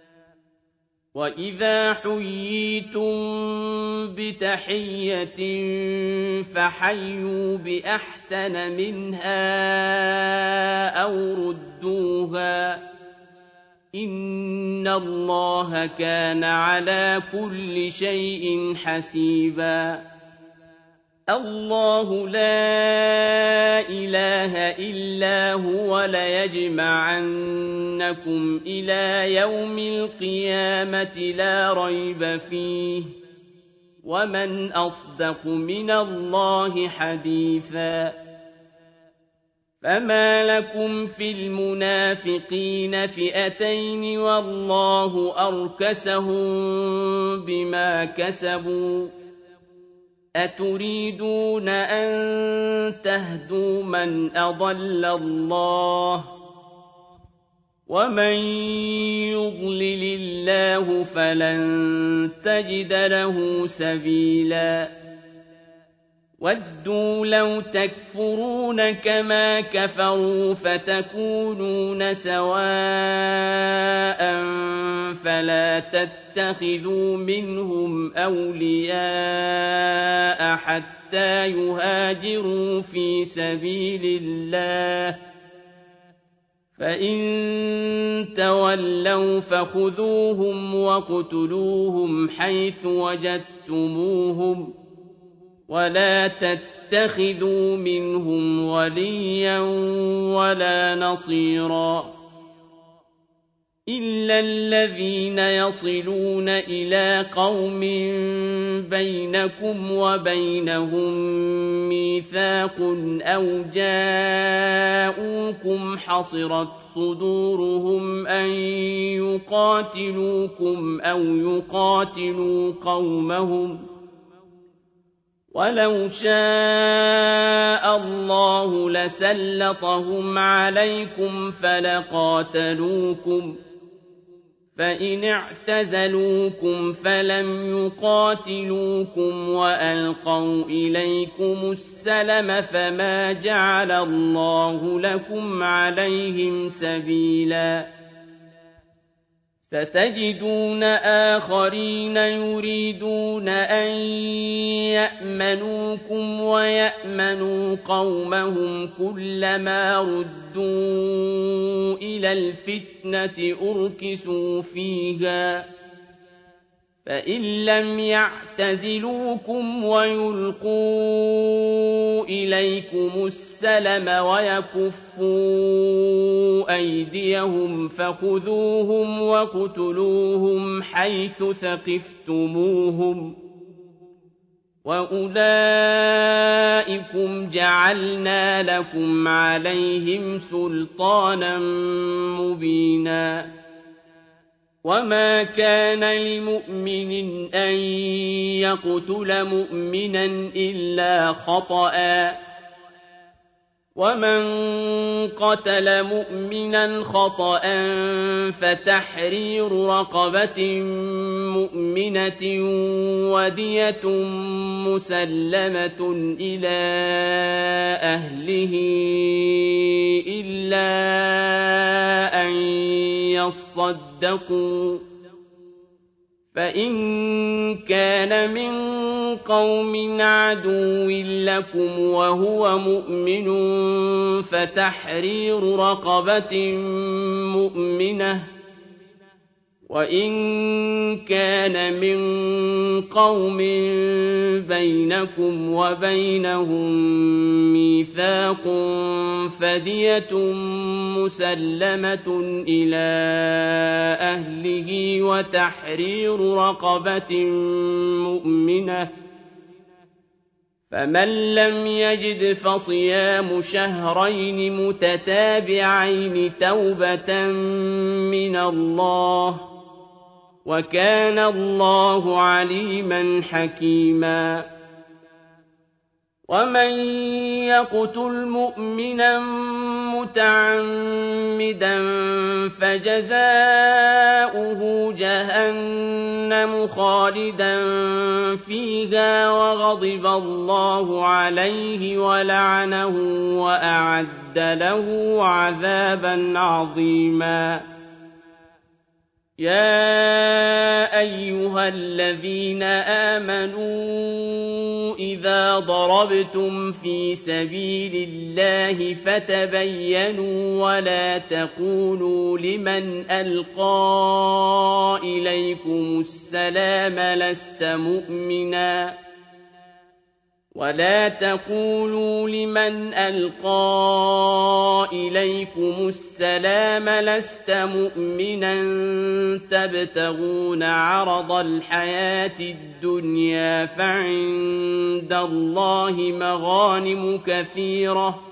وَإِذَا حُيِّيتُم بِتَحِيَّةٍ فَحَيُّوا بِأَحْسَنَ مِنْهَا أَوْ رُدُّوهَا ۗ إِنَّ اللَّهَ كَانَ عَلَىٰ كُلِّ شَيْءٍ حَسِيبًا اللَّهُ لَا إِلَٰهَ إِلَّا هُوَ لَيَجْمَعَنَّكُمْ إِلَىٰ يَوْمِ الْقِيَامَةِ لَا رَيْبَ فِيهِ ۗ وَمَنْ أَصْدَقُ مِنَ اللَّهِ حَدِيثًا فَمَا لَكُمْ فِي الْمُنَافِقِينَ فِئَتَيْنِ وَاللَّهُ أَرْكَسَهُم بِمَا كَسَبُوا ۚ أَتُرِيدُونَ أَن تَهْدُوا مَنْ أَضَلَّ اللَّهُ ۖ وَمَن يُضْلِلِ اللَّهُ فَلَن تَجِدَ لَهُ سَبِيلًا وَدُّوا لَوْ تَكْفُرُونَ كَمَا كَفَرُوا فَتَكُونُونَ سَوَاءً فَلَا تَتَّخِذُوا مِنْهُمْ أَوْلِيَاءَ حَتَّىٰ يُهَاجِرُوا فِي سَبِيلِ اللَّهِ ۚ فَإِن تَوَلَّوْا فَخُذُوهُمْ وَاقْتُلُوهُمْ حَيْثُ وَجَدتُّمُوهُمْ ۖ وَلَا تَتَّخِذُوا مِنْهُمْ وَلِيًّا وَلَا نَصِيرًا إِلَّا الَّذِينَ يَصِلُونَ إِلَىٰ قَوْمٍ بَيْنَكُمْ وَبَيْنَهُم مِّيثَاقٌ أَوْ جَاءُوكُمْ حَصِرَتْ صُدُورُهُمْ أَن يُقَاتِلُوكُمْ أَوْ يُقَاتِلُوا قَوْمَهُمْ ۚ وَلَوْ شَاءَ اللَّهُ لَسَلَّطَهُمْ عَلَيْكُمْ فَلَقَاتَلُوكُمْ ۚ فَإِنِ اعْتَزَلُوكُمْ فَلَمْ يُقَاتِلُوكُمْ وَأَلْقَوْا إِلَيْكُمُ السَّلَمَ فَمَا جَعَلَ اللَّهُ لَكُمْ عَلَيْهِمْ سَبِيلًا سَتَجِدُونَ آخَرِينَ يُرِيدُونَ أَن يَأْمَنُوكُمْ وَيَأْمَنُوا قَوْمَهُمْ كُلَّمَا رُدُّوا إِلَى الْفِتْنَةِ أُرْكِسُوا فِيهَا فَإِن لَّمْ يَعْتَزِلُوكُمْ وَيُلْقُوا إِلَيْكُمُ السَّلَمَ وَيَكُفُّوا أَيْدِيَهُمْ فَخُذُوهُمْ وَاقْتُلُوهُمْ حَيْثُ ثَقِفْتُمُوهُمْ ۚ وَأُولَٰئِكُمْ جَعَلْنَا لَكُمْ عَلَيْهِمْ سُلْطَانًا مُّبِينًا وَمَا كَانَ لِمُؤْمِنٍ أَن يَقْتُلَ مُؤْمِنًا إِلَّا خَطَأً ۚ وَمَن قَتَلَ مُؤْمِنًا خَطَأً فَتَحْرِيرُ رَقَبَةٍ مُّؤْمِنَةٍ وَدِيَةٌ مُّسَلَّمَةٌ إِلَىٰ أَهْلِهِ إِلَّا أَن يَصَّدَّقُوا ۚ فَإِن كَانَ مِن قَوْمٍ عَدُوٍّ لَّكُمْ وَهُوَ مُؤْمِنٌ فَتَحْرِيرُ رَقَبَةٍ مُّؤْمِنَةٍ ۖ وَإِن كَانَ مِن قَوْمٍ بَيْنَكُمْ وَبَيْنَهُم مِّيثَاقٌ فَدِيَةٌ مُّسَلَّمَةٌ إِلَىٰ أَهْلِهِ وَتَحْرِيرُ رَقَبَةٍ مُّؤْمِنَةٍ ۖ فَمَن لَّمْ يَجِدْ فَصِيَامُ شَهْرَيْنِ مُتَتَابِعَيْنِ تَوْبَةً مِّنَ اللَّهِ ۗ وَكَانَ اللَّهُ عَلِيمًا حَكِيمًا وَمَن يَقْتُلْ مُؤْمِنًا مُّتَعَمِّدًا فَجَزَاؤُهُ جَهَنَّمُ خَالِدًا فِيهَا وَغَضِبَ اللَّهُ عَلَيْهِ وَلَعَنَهُ وَأَعَدَّ لَهُ عَذَابًا عَظِيمًا يَا أَيُّهَا الَّذِينَ آمَنُوا إِذَا ضَرَبْتُمْ فِي سَبِيلِ اللَّهِ فَتَبَيَّنُوا وَلَا تَقُولُوا لِمَنْ أَلْقَىٰ إِلَيْكُمُ السَّلَامَ لَسْتَ مُؤْمِنًا تَبْتَغُونَ عَرَضَ الْحَيَاةِ الدُّنْيَا فَعِندَ اللَّهِ مَغَانِمُ كَثِيرَةٌ ۚ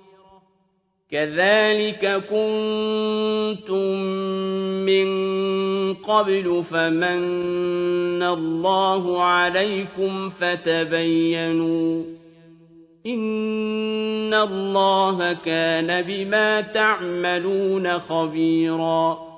كَذَٰلِكَ كُنتُم مِّن قَبْلُ فَمَنَّ اللَّهُ عَلَيْكُمْ فَتَبَيَّنُوا ۚ إِنَّ اللَّهَ كَانَ بِمَا تَعْمَلُونَ خَبِيرًا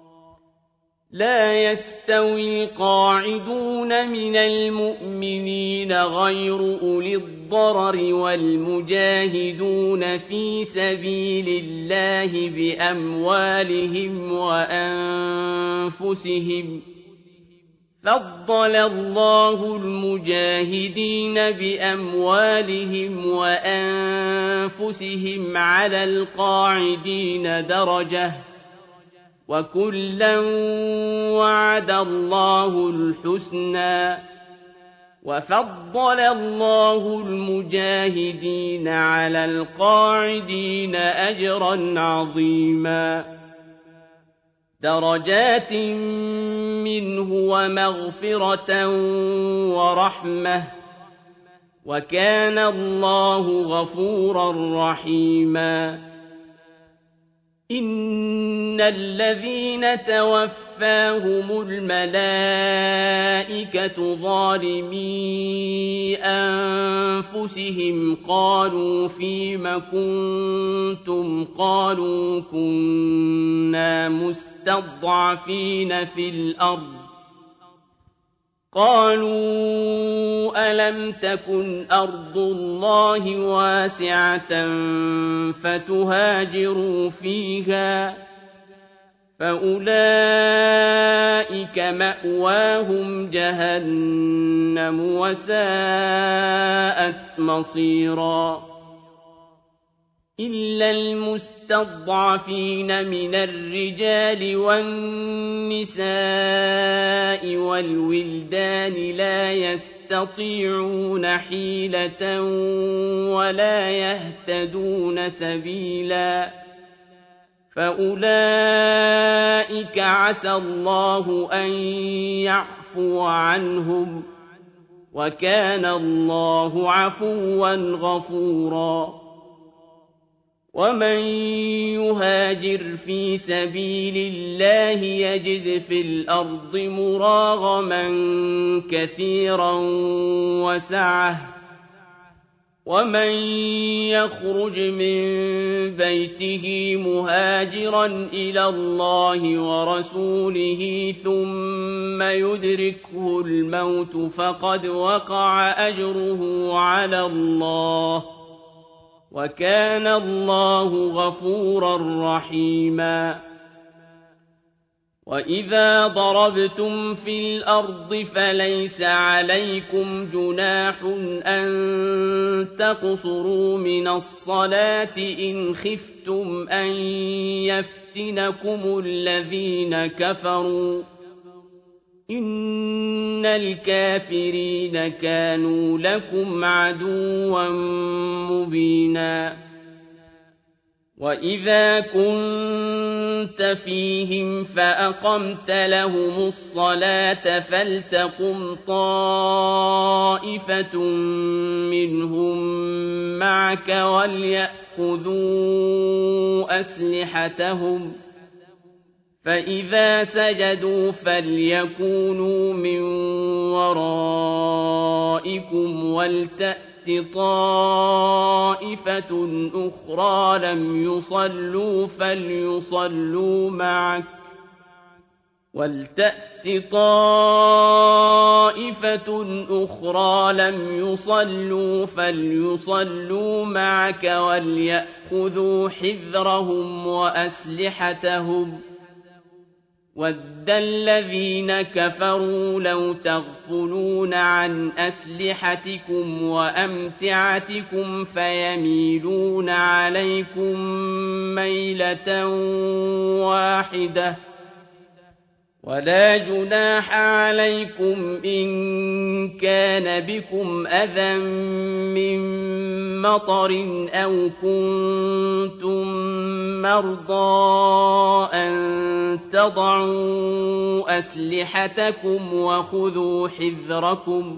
لَّا يَسْتَوِي الْقَاعِدُونَ مِنَ الْمُؤْمِنِينَ غَيْرُ أُولِي الضَّرَرِ وَالْمُجَاهِدُونَ فِي سَبِيلِ اللَّهِ بِأَمْوَالِهِمْ وَأَنفُسِهِمْ ۚ فَضَّلَ اللَّهُ الْمُجَاهِدِينَ بِأَمْوَالِهِمْ وَأَنفُسِهِمْ عَلَى الْقَاعِدِينَ دَرَجَةً ۚ وَكُلًّا وَعَدَ اللَّهُ الْحُسْنَىٰ ۚ وَفَضَّلَ اللَّهُ الْمُجَاهِدِينَ عَلَى الْقَاعِدِينَ أَجْرًا عَظِيمًا دَرَجَاتٍ مِّنْهُ وَمَغْفِرَةً وَرَحْمَةً ۚ وَكَانَ اللَّهُ غَفُورًا رَّحِيمًا إِنَّ الَّذِينَ تَوَفَّاهُمُ الْمَلَائِكَةُ ظَالِمِي أَنفُسِهِمْ قَالُوا فِيمَ كُنتُمْ ۖ قَالُوا كُنَّا مُسْتَضْعَفِينَ فِي الْأَرْضِ ۚ قَالُوا أَلَمْ تَكُنْ أَرْضُ اللَّهِ وَاسِعَةً فَتُهَاجِرُوا فِيهَا ۚ فَأُولَٰئِكَ مَأْوَاهُمْ جَهَنَّمُ ۖ وَسَاءَتْ مَصِيرًا إِلَّا الْمُسْتَضْعَفِينَ مِنَ الرِّجَالِ وَالنِّسَاءِ وَالْوِلْدَانِ لَا يَسْتَطِيعُونَ حِيلَةً وَلَا يَهْتَدُونَ سَبِيلًا فَأُولَٰئِكَ عَسَى اللَّهُ أَن يَعْفُوَ عَنْهُمْ ۚ وَكَانَ اللَّهُ عَفُوًّا غَفُورًا وَمَن يُهَاجِرْ فِي سَبِيلِ اللَّهِ يَجِدْ فِي الْأَرْضِ مُرَاغَمًا كَثِيرًا وَسَعَةً ۚ وَمَن يَخْرُجْ مِن بَيْتِهِ مُهَاجِرًا إِلَى اللَّهِ وَرَسُولِهِ ثُمَّ يُدْرِكْهُ الْمَوْتُ فَقَدْ وَقَعَ أَجْرُهُ عَلَى اللَّهِ ۗ وَكَانَ اللَّهُ غَفُورًا رَّحِيمًا وَإِذَا ضَرَبْتُمْ فِي الْأَرْضِ فَلَيْسَ عَلَيْكُمْ جُنَاحٌ أَن تَقْصُرُوا مِنَ الصَّلَاةِ إِنْ خِفْتُمْ أَن يَفْتِنَكُمُ الَّذِينَ كَفَرُوا ۚ إِنَّ الْكَافِرِينَ كَانُوا لَكُمْ عَدُوًّا مُّبِينًا وَإِذَا كُنتَ فِيهِمْ فَأَقَمْتَ لَهُمُ الصَّلَاةَ فَلْتَقُمْ طَائِفَةٌ مِّنْهُم مَّعَكَ وَلْيَأْخُذُوا أَسْلِحَتَهُمْ ۖ فَإِذَا سَجَدُوا فَلْيَكُونُوا مِن وَرَائِكُمْ وَلْتَأْتِ طَائِفَةٌ أُخْرَىٰ لَمْ يُصَلُّوا فَلْيُصَلُّوا مَعَكَ وَلْيَأْخُذُوا حِذْرَهُمْ وَأَسْلِحَتَهُمْ ۗ وَدَّ الَّذِينَ كَفَرُوا لَوْ تَغْفُلُونَ عَنْ أَسْلِحَتِكُمْ وَأَمْتِعَتِكُمْ فَيَمِيلُونَ عَلَيْكُم مَّيْلَةً وَاحِدَةً وَلَا جُنَاحَ عَلَيْكُمْ إِن كَانَ بِكُمْ أَذًى مِّن مَّطَرٍ أَوْ كُنتُم مَّرْضَىٰ أَن تَضَعُوا أَسْلِحَتَكُمْ وَخُذُوا حِذْرَكُمْ ۗ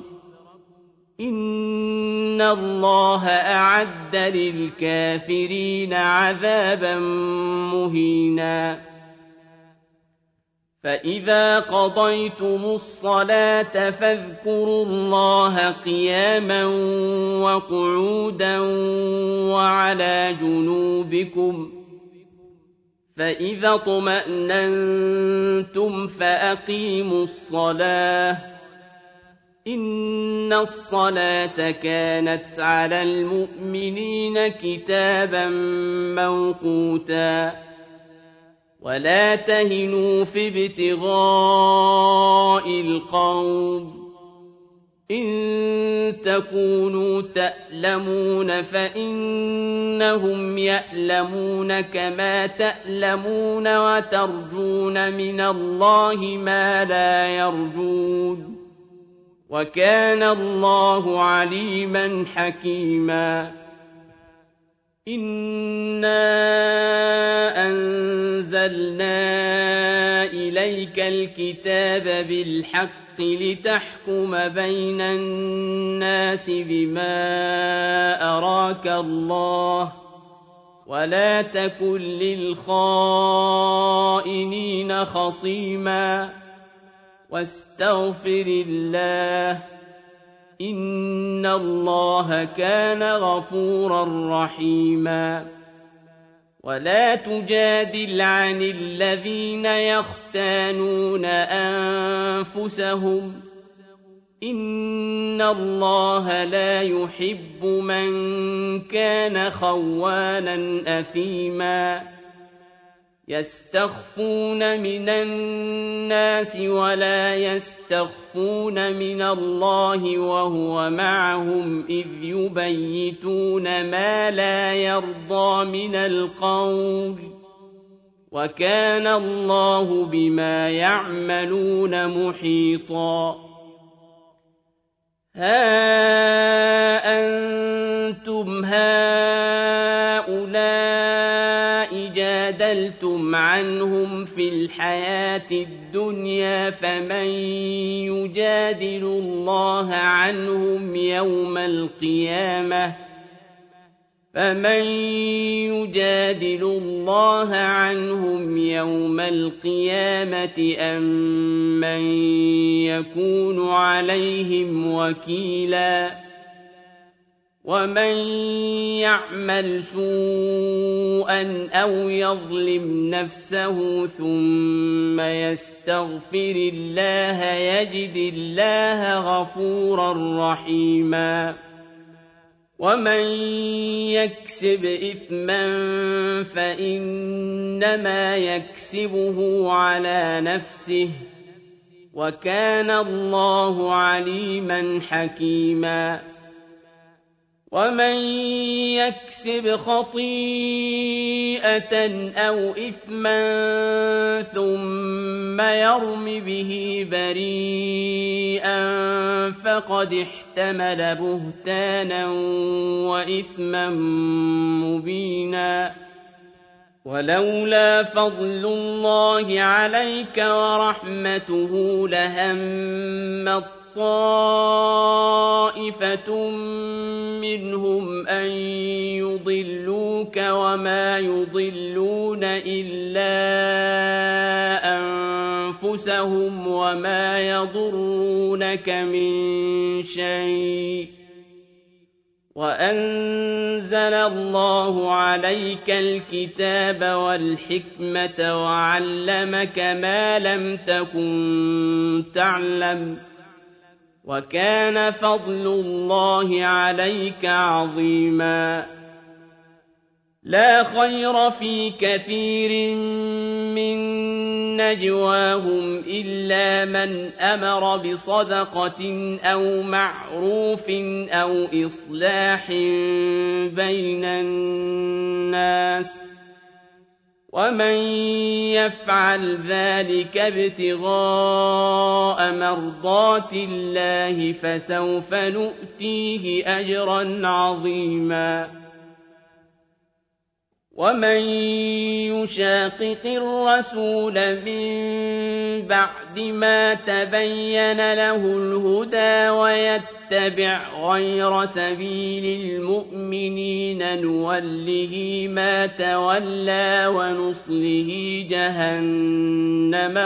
إِنَّ اللَّهَ أَعَدَّ لِلْكَافِرِينَ عَذَابًا مُّهِينًا فَإِذَا قَضَيْتُمُ الصَّلَاةَ فاذْكُرُوا اللَّهَ قِيَامًا وَقُعُودًا وَعَلَىٰ جُنُوبِكُمْ ۚ فَإِذَا اطْمَأْنَنتُمْ فَأَقِيمُوا الصَّلَاةَ ۚ إِنَّ الصَّلَاةَ كَانَتْ عَلَى الْمُؤْمِنِينَ كِتَابًا مَّوْقُوتًا وَلَا تَهِنُوا فِي ابْتِغَاءِ الْقَوْمِ ۖ إِن تَكُونُوا تَأْلَمُونَ فَإِنَّهُمْ يَأْلَمُونَ كَمَا تَأْلَمُونَ وَتَرْجُونَ مِنَ اللَّهِ مَا لَا يَرْجُونَ ۗ وَكَانَ اللَّهُ عَلِيمًا حَكِيمًا إِنَّا أَنزَلْنَا إِلَيْكَ الْكِتَابَ بِالْحَقِّ لِتَحْكُمَ بَيْنَ النَّاسِ بِمَا أَرَاكَ اللَّهُ ۚ وَلَا تَكُن لِّلْخَائِنِينَ خَصِيمًا وَاسْتَغْفِرِ اللَّهَ ۖ إِنَّ اللَّهَ كَانَ غَفُورًا رَّحِيمًا وَلَا تُجَادِلْ عَنِ الَّذِينَ يَخْتَانُونَ أَنفُسَهُمْ ۚ إِنَّ اللَّهَ لَا يُحِبُّ مَن كَانَ خَوَّانًا أَثِيمًا يَسْتَخْفُونَ مِنَ النَّاسِ وَلَا يَسْتَخْفُونَ مِنَ اللَّهِ وَهُوَ مَعَهُمْ إِذْ يُبَيِّتُونَ مَا لَا يَرْضَىٰ مِنَ الْقَوْلِ ۚ وَكَانَ اللَّهُ بِمَا يَعْمَلُونَ مُحِيطًا هَا أَنتُمْ هَٰؤُلَاءِ جَادَلْتُمْ عَنْهُمْ فِي الْحَيَاةِ الدُّنْيَا فَمَن يُجَادِلُ اللَّهَ عَنْهُمْ يَوْمَ الْقِيَامَةِ أَم مَّن يَكُونُ عَلَيْهِمْ وَكِيلًا وَمَن يَعْمَلْ سُوءًا أَوْ يَظْلِمْ نَفْسَهُ ثُمَّ يَسْتَغْفِرِ اللَّهَ يَجِدِ اللَّهَ غَفُورًا رَّحِيمًا وَمَن يَكْسِبْ إِثْمًا فَإِنَّمَا يَكْسِبُهُ عَلَىٰ نَفْسِهِ ۚ وَكَانَ اللَّهُ عَلِيمًا حَكِيمًا وَمَن يَكْسِبْ خَطِيئَةً أَوْ إِثْمًا ثُمَّ يَرْمِ بِهِ بَرِيئًا فَقَدِ احْتَمَلَ بُهْتَانًا وَإِثْمًا مُّبِينًا وَلَوْلَا فَضْلُ اللَّهِ عَلَيْكَ وَرَحْمَتُهُ لَهَمَّت طَّائِفَةٌ مِّنْهُمْ أَن يُضِلُّوكَ وَمَا يُضِلُّونَ إِلَّا أَنفُسَهُمْ وَمَا يَضُرُّونَكَ مِن شَيْءٍ ۚ وَأَنزَلَ اللَّهُ عَلَيْكَ الْكِتَابَ وَالْحِكْمَةَ وَعَلَّمَكَ مَا لَمْ تَكُن تَعْلَمُ ۚ وَكَانَ فَضْلُ اللَّهِ عَلَيْكَ عَظِيمًا لا خير في كثير من نجواهم إلا من أمر بصدقة أو معروف أو إصلاح بين الناس ومن يفعل ذلك ابتغاء مرضات الله فسوف نؤتيه أجرا عظيما ومن يشاقق الرسول من بعد ما تبين له الهدى ويتبع غير سبيل المؤمنين نوله ما تولى ونصله جهنم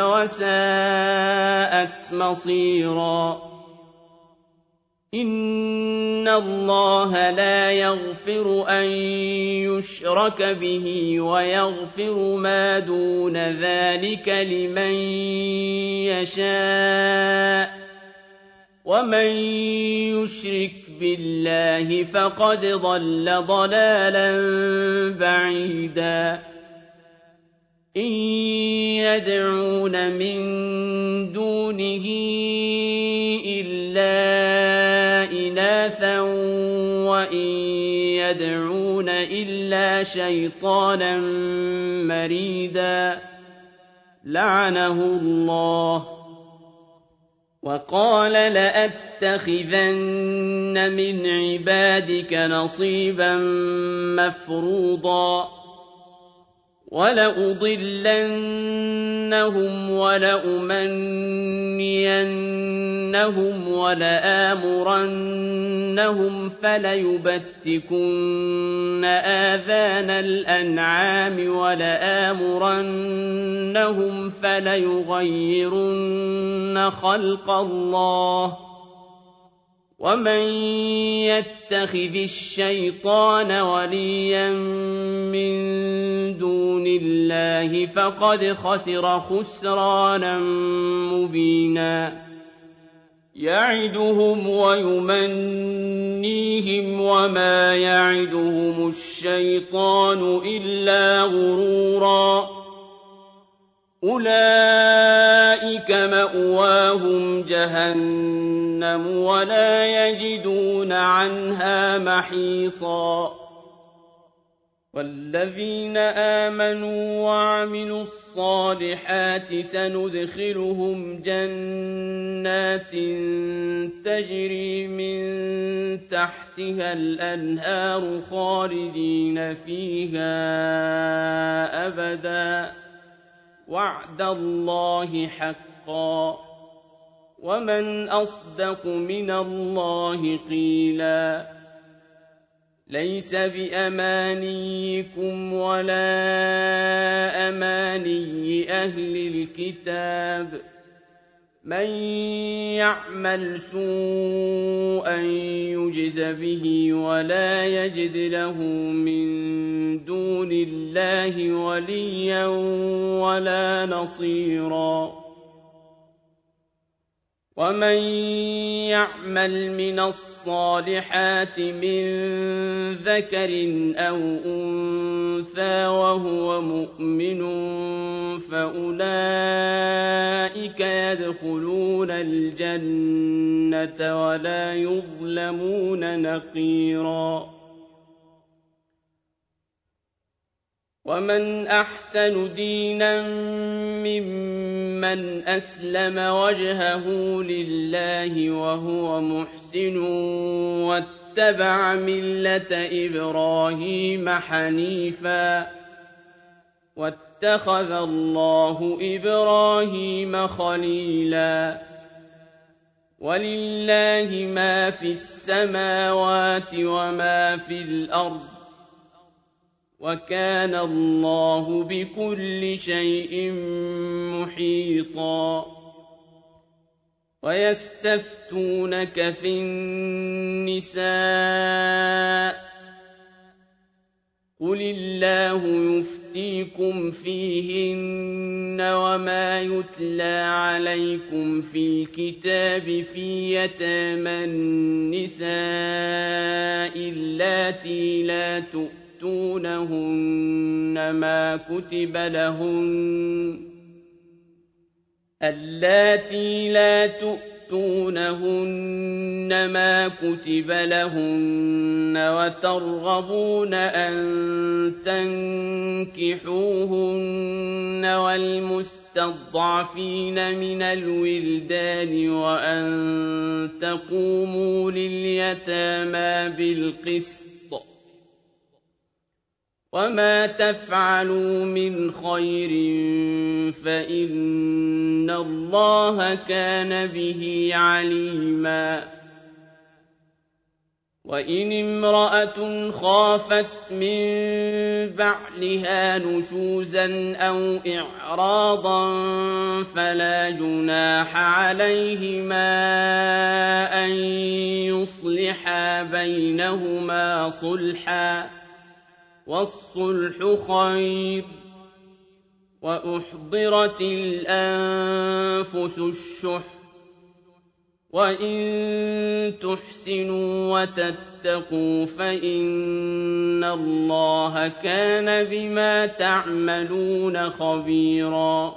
وساءت مصيرا إن الله لا يغفر أن يشرك به ويغفر ما دون ذلك لمن يشاء ومن يشرك بالله فقد ضل ضلالا بعيدا إن يدعون من دونه إلا إناثا وإن يدعون إلا شيطانا مريدا لعنه الله وقال لأتخذن من عبادك نصيبا مفروضا ولأضلنهم ولأمنينهم ولآمرنهم فليبتكن آذان الأنعام ولآمرنهم فليغيرن خلق الله ومن يتخذ الشيطان وليا من دون الله فقد خسر خسرانا مبينا يعدهم ويمنيهم وما يعدهم الشيطان إلا غرورا أولئك مأواهم جهنم ولا يجدون عنها محيصا والذين آمنوا وعملوا الصالحات سندخلهم جنات تجري من تحتها الأنهار خالدين فيها أبدا وعد الله حقا ومن أصدق من الله قيلا ليس بأمانيكم ولا أماني أهل الكتاب من يعمل سوءا يجز به ولا يجد له من دون الله وليا ولا نصيرا ومن يعمل من الصالحات من ذكر أو أنثى وهو مؤمن فأولئك يدخلون الجنة ولا يظلمون نقيرا ومن أحسن دينا ممن أسلم وجهه لله وهو محسن واتبع ملة إبراهيم حنيفا واتخذ الله إبراهيم خليلا ولله ما في السماوات وما في الأرض وكان الله بكل شيء محيطا ويستفتونك في النساء قل الله يفتيكم فيهن وما يتلى عليكم في الكتاب في يتامى النساء اللاتي لا تؤتون تؤتونهن ما كتب لهن وترغبون أن تنكحوهن والمستضعفين من الولدان وأن تقوموا لليتامى بالقسط وما تفعلوا من خير فإن الله كان به عليما وإن امرأة خافت من بعلها نشوزا أو إعراضا فلا جناح عليهما أن يصلحا بينهما صلحا والصلح خير وأحضرت الأنفس الشح وإن تحسنوا وتتقوا فإن الله كان بما تعملون خبيرا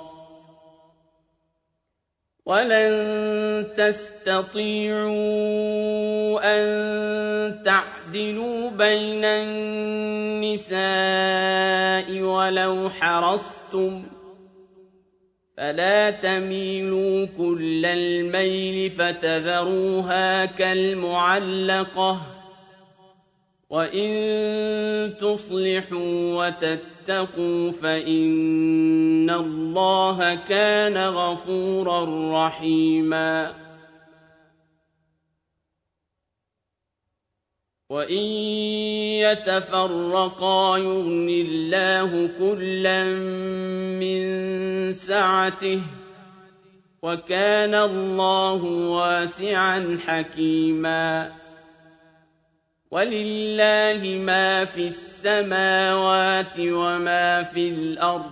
ولن تستطيعوا أن تعدلوا بين النساء ولو حرصتم فلا تميلوا كل الميل فتذروها كالمعلقة وإن تصلحوا وتتقوا فإن الله كان غفورا رحيما وإن يتفرقا يغن الله كلا من سعته وكان الله واسعا حكيما ولله ما في السماوات وما في الأرض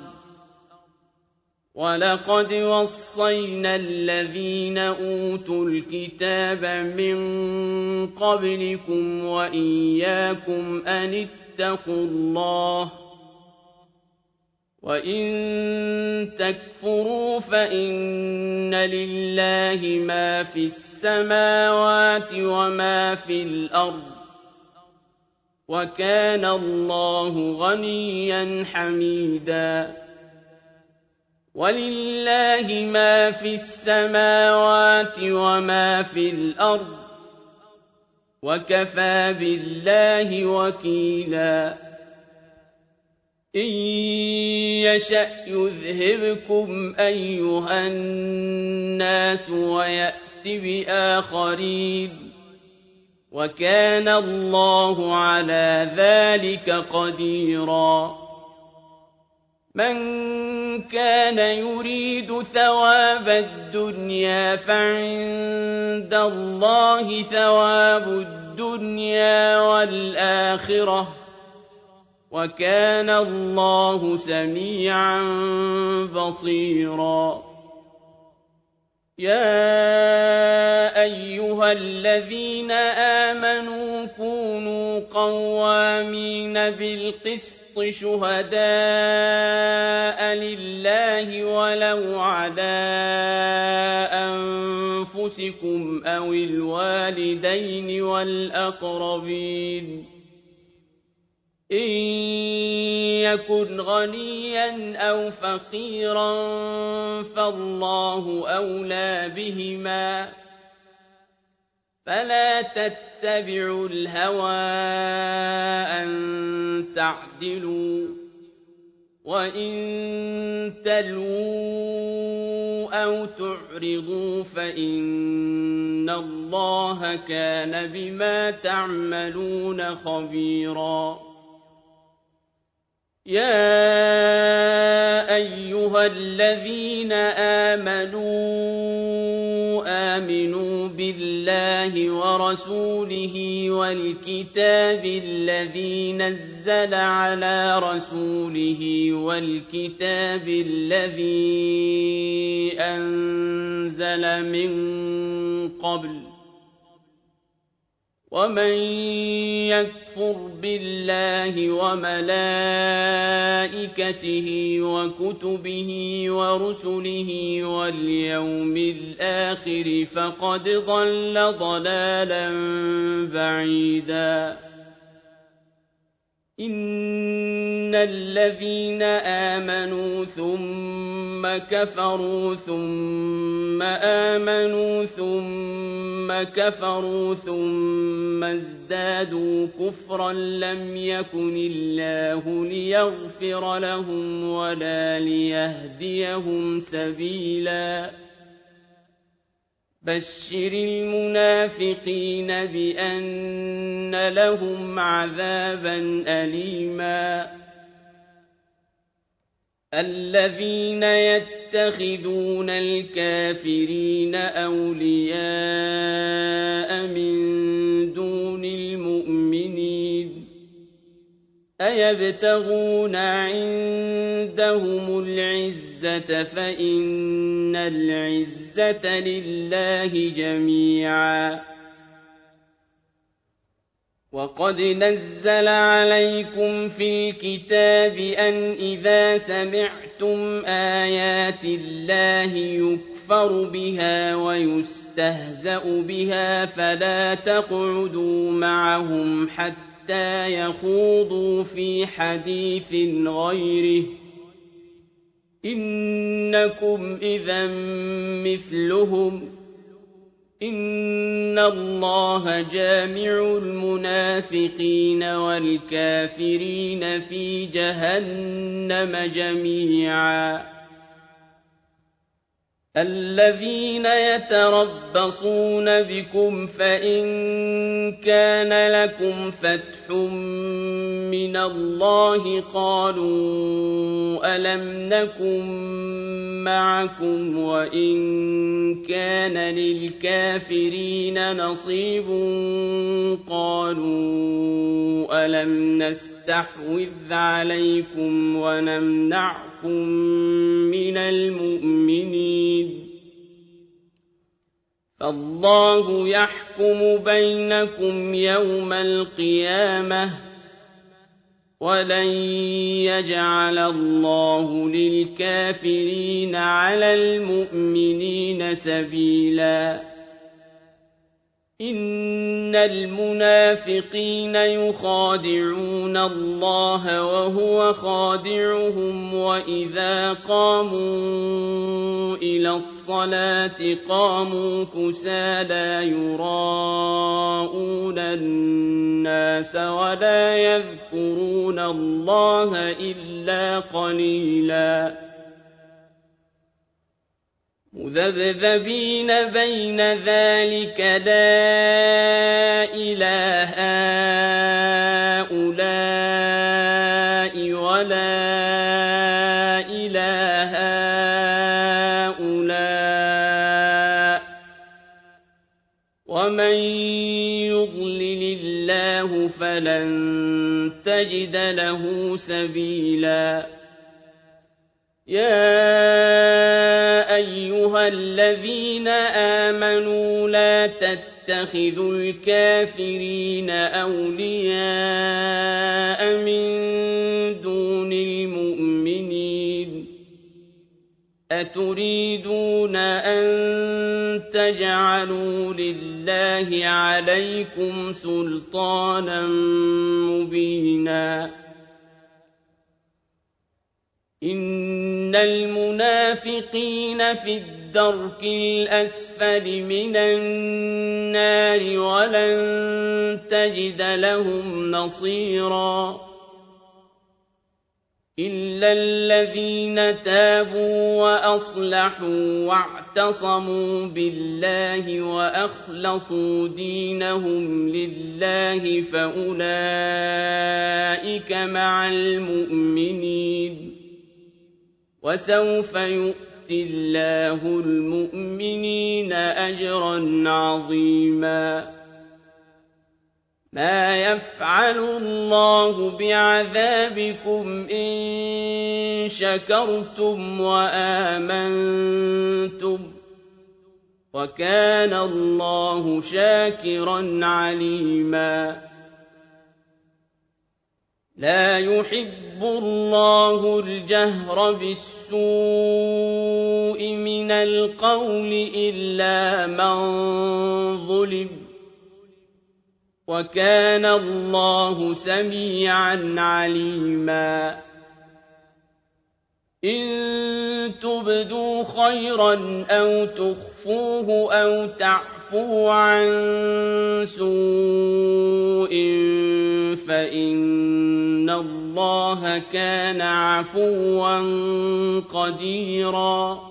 ولقد وصينا الذين أوتوا الكتاب من قبلكم وإياكم أن اتقوا الله وإن تكفروا فإن لله ما في السماوات وما في الأرض وكان الله غنيا حميدا ولله ما في السماوات وما في الأرض وكفى بالله وكيلا إن يشأ يذهبكم أيها الناس ويأت بآخرين وكان الله على ذلك قديرا من كان يريد ثواب الدنيا فعند الله ثواب الدنيا والآخرة وكان الله سميعا بصيرا يا أيها الذين آمنوا كونوا قوامين بالقسط شهداء لله ولو على أنفسكم أو الوالدين والأقربين إن يكن غنيا أو فقيرا فالله أولى بهما فلا تتبعوا الهوى أن تعدلوا وإن تلووا أو تعرضوا فإن الله كان بما تعملون خبيرا يا أيها الذين آمنوا بالله ورسوله والكتاب الذي نزل على رسوله والكتاب الذي أنزل من قبل ومن يكفر بالله وملائكته وكتبه ورسله واليوم الآخر فقد ضل ضلالا بعيدا إن الذين آمنوا ثم كفروا ثم آمنوا ثم كفروا ثم ازدادوا كفرا لم يكن الله ليغفر لهم ولا ليهديهم سبيلا بشر المنافقين بأن لهم عذابا أليما الذين يتخذون الكافرين أولياء من دون المؤمنين أيبتغون عندهم العزة فإن العزة لله جميعا وقد نزل عليكم في الكتاب أن إذا سمعتم آيات الله يكفر بها ويستهزأ بها فلا تقعدوا معهم حتى يخوضوا في حديث غيره إنكم إذا مثلهم إن الله جامع المنافقين والكافرين في جهنم جميعا الذين يتربصون بكم فإن كان لكم فتح من الله قالوا ألم نكن معكم وإن كان للكافرين نصيب قالوا ألم نستحوذ عليكم ونمنعكم من المؤمنين فالله يحكم بينكم يوم القيامة ولن يجعل الله للكافرين على المؤمنين سبيلا إن المنافقين يخادعون الله وهو خادعهم وإذا قاموا إلى الصلاة قاموا كسالى يراءون الناس ولا يذكرون الله إلا قليلا مذبذبين بين ذلك لا إله هؤلاء ولا إله هؤلاء ومن يضلل الله فلن تجد له سبيلا يا أيها الذين آمنوا لا تتخذوا الكافرين أولياء من دون المؤمنين أتريدون أن تجعلوا لله عليكم سلطانا مبينا إن المنافقين في الدرك الأسفل من النار ولن تجد لهم نصيرا إلا الذين تابوا وأصلحوا واعتصموا بالله وأخلصوا دينهم لله فأولئك مع المؤمنين وسوف يؤتي الله المؤمنين أجرا عظيما ما يفعل الله بعذابكم إن شكرتم وآمنتم وكان الله شاكرا عليما لا يحب الله الجهر بالسوء من القول إلا من ظلم وكان الله سميعا عليما إن تبدوا خيرا أو تخفوه أو تعفوا عن سوء فإن الله كان عفوا قديرا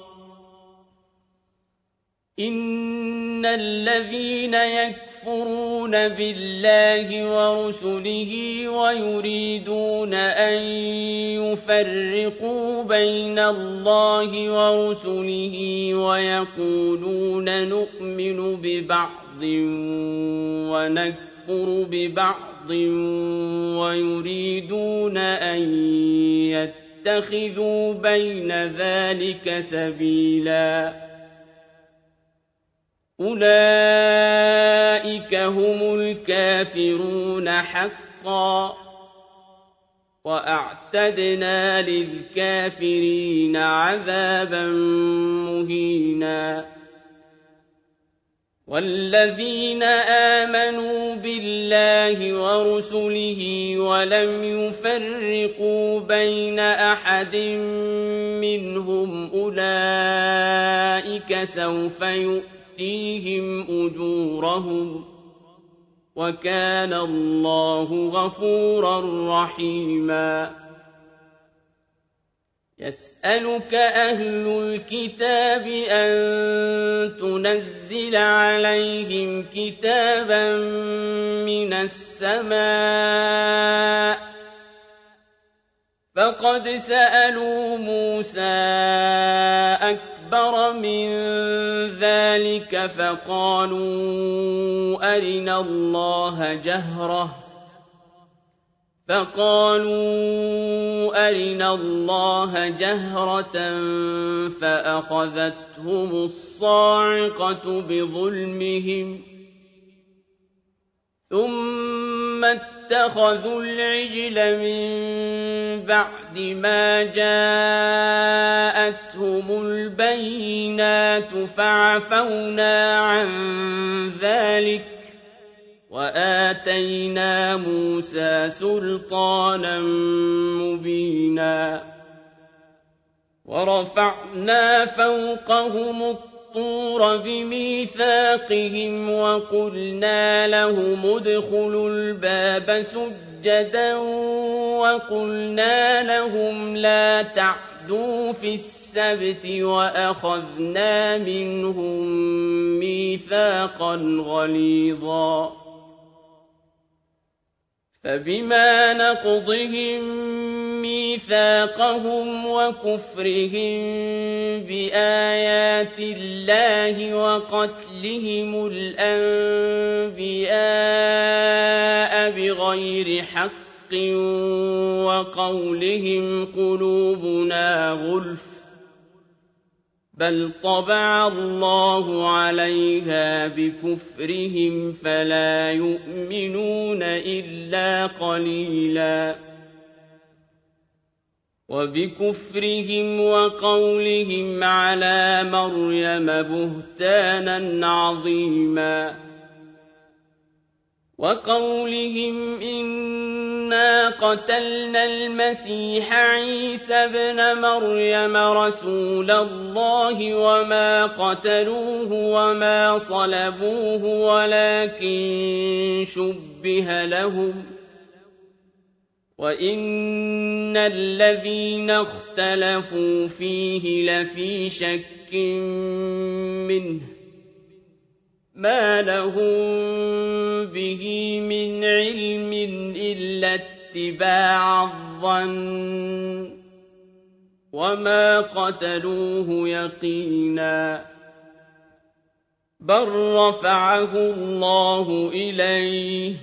إن الذين يكفرون بالله ورسله ويريدون أن يفرقوا بين الله ورسله ويقولون نؤمن ببعض ونكفر ببعض ويريدون أن يتخذوا بين ذلك سبيلا أولئك هم الكافرون حقا وأعتدنا للكافرين عذابا مهينا والذين آمنوا بالله ورسله ولم يفرقوا بين أحد منهم أولئك سوف يؤتيهم أجورهم وكان الله غفورا رحيما يسألك أهل الكتاب أن تنزل عليهم كتابا من السماء فقد سألوا موسى أكبر من ذلك فقالوا أرنا الله جهرة فأخذتهم الصاعقة بظلمهم ثم اتخذوا العجل من بعد ما جاءتهم البينات فعفونا عن ذلك وآتينا موسى سلطانا مبينا ورفعنا فوقهم الطور بميثاقهم وقلنا لهم ادخلوا الباب سجدا وقلنا لهم لا تعدوا في السبت وأخذنا منهم ميثاقا غليظا فبما نقضهم ميثاقهم وكفرهم بآيات الله وقتلهم الأنبياء بغير حق وقولهم قلوبنا غلف بل طبع الله عليها بكفرهم فلا يؤمنون إلا قليلا وبكفرهم وقولهم على مريم بهتانا عظيما وقولهم إنا قتلنا المسيح عيسى ابن مريم رسول الله وما قتلوه وما صلبوه ولكن شبه لهم وإن الذين اختلفوا فيه لفي شك منه ما لهم به من علم إلا اتباع الظن وما قتلوه يقينا بل رفعه الله إليه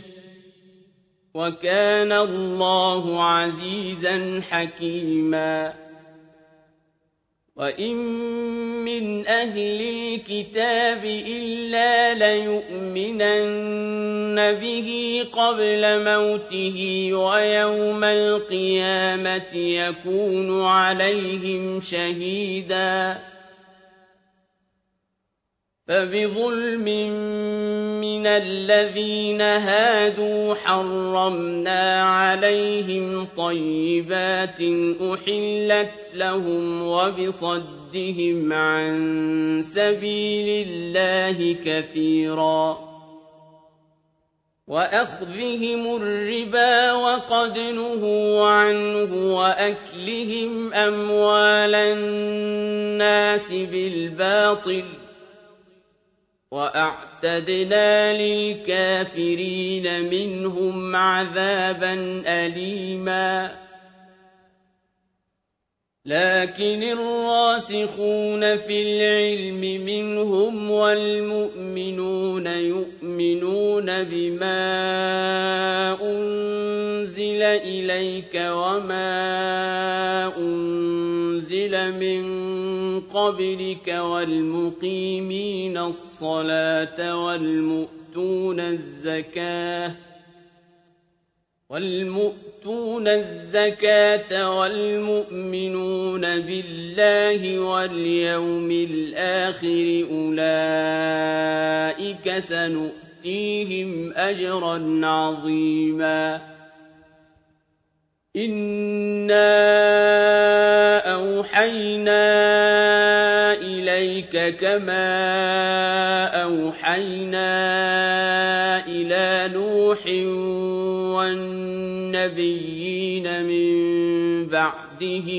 وكان الله عزيزا حكيما وَإِن مِّنْ أَهْلِ الْكِتَابِ إِلَّا لَيُؤْمِنَنَّ بِهِ قَبْلَ مَوْتِهِ وَيَوْمَ الْقِيَامَةِ يَكُونُ عَلَيْهِمْ شَهِيدًا فَبِظُلْمٍ مِّنَ الَّذِينَ هَادُوا حَرَّمْنَا عَلَيْهِمْ طَيِّبَاتٍ أُحِلَّتْ لَهُمْ وَبِصَدِّهِمْ عَن سَبِيلِ اللَّهِ كَثِيرًا وَأَخْذِهِمُ الرِّبَا وَقَدْ نُهُوا عَنْهُ وَأَكْلِهِمْ أَمْوَالَ النَّاسِ بِالْبَاطِلِ وَأَعْتَدْنَا لِلْكَافِرِينَ مِنْهُمْ عَذَابًا أَلِيمًا لكن الراسخون في العلم منهم والمؤمنون يؤمنون بما أنزل إليك وما أنزل من قبلك والمقيمين الصلاة والمؤتون الزكاة والمؤمنون بالله واليوم الآخر أولئك سنؤتيهم أجرا عظيما إنا أوحينا إليك كما أوحينا إلى نوح والنبيين من بعده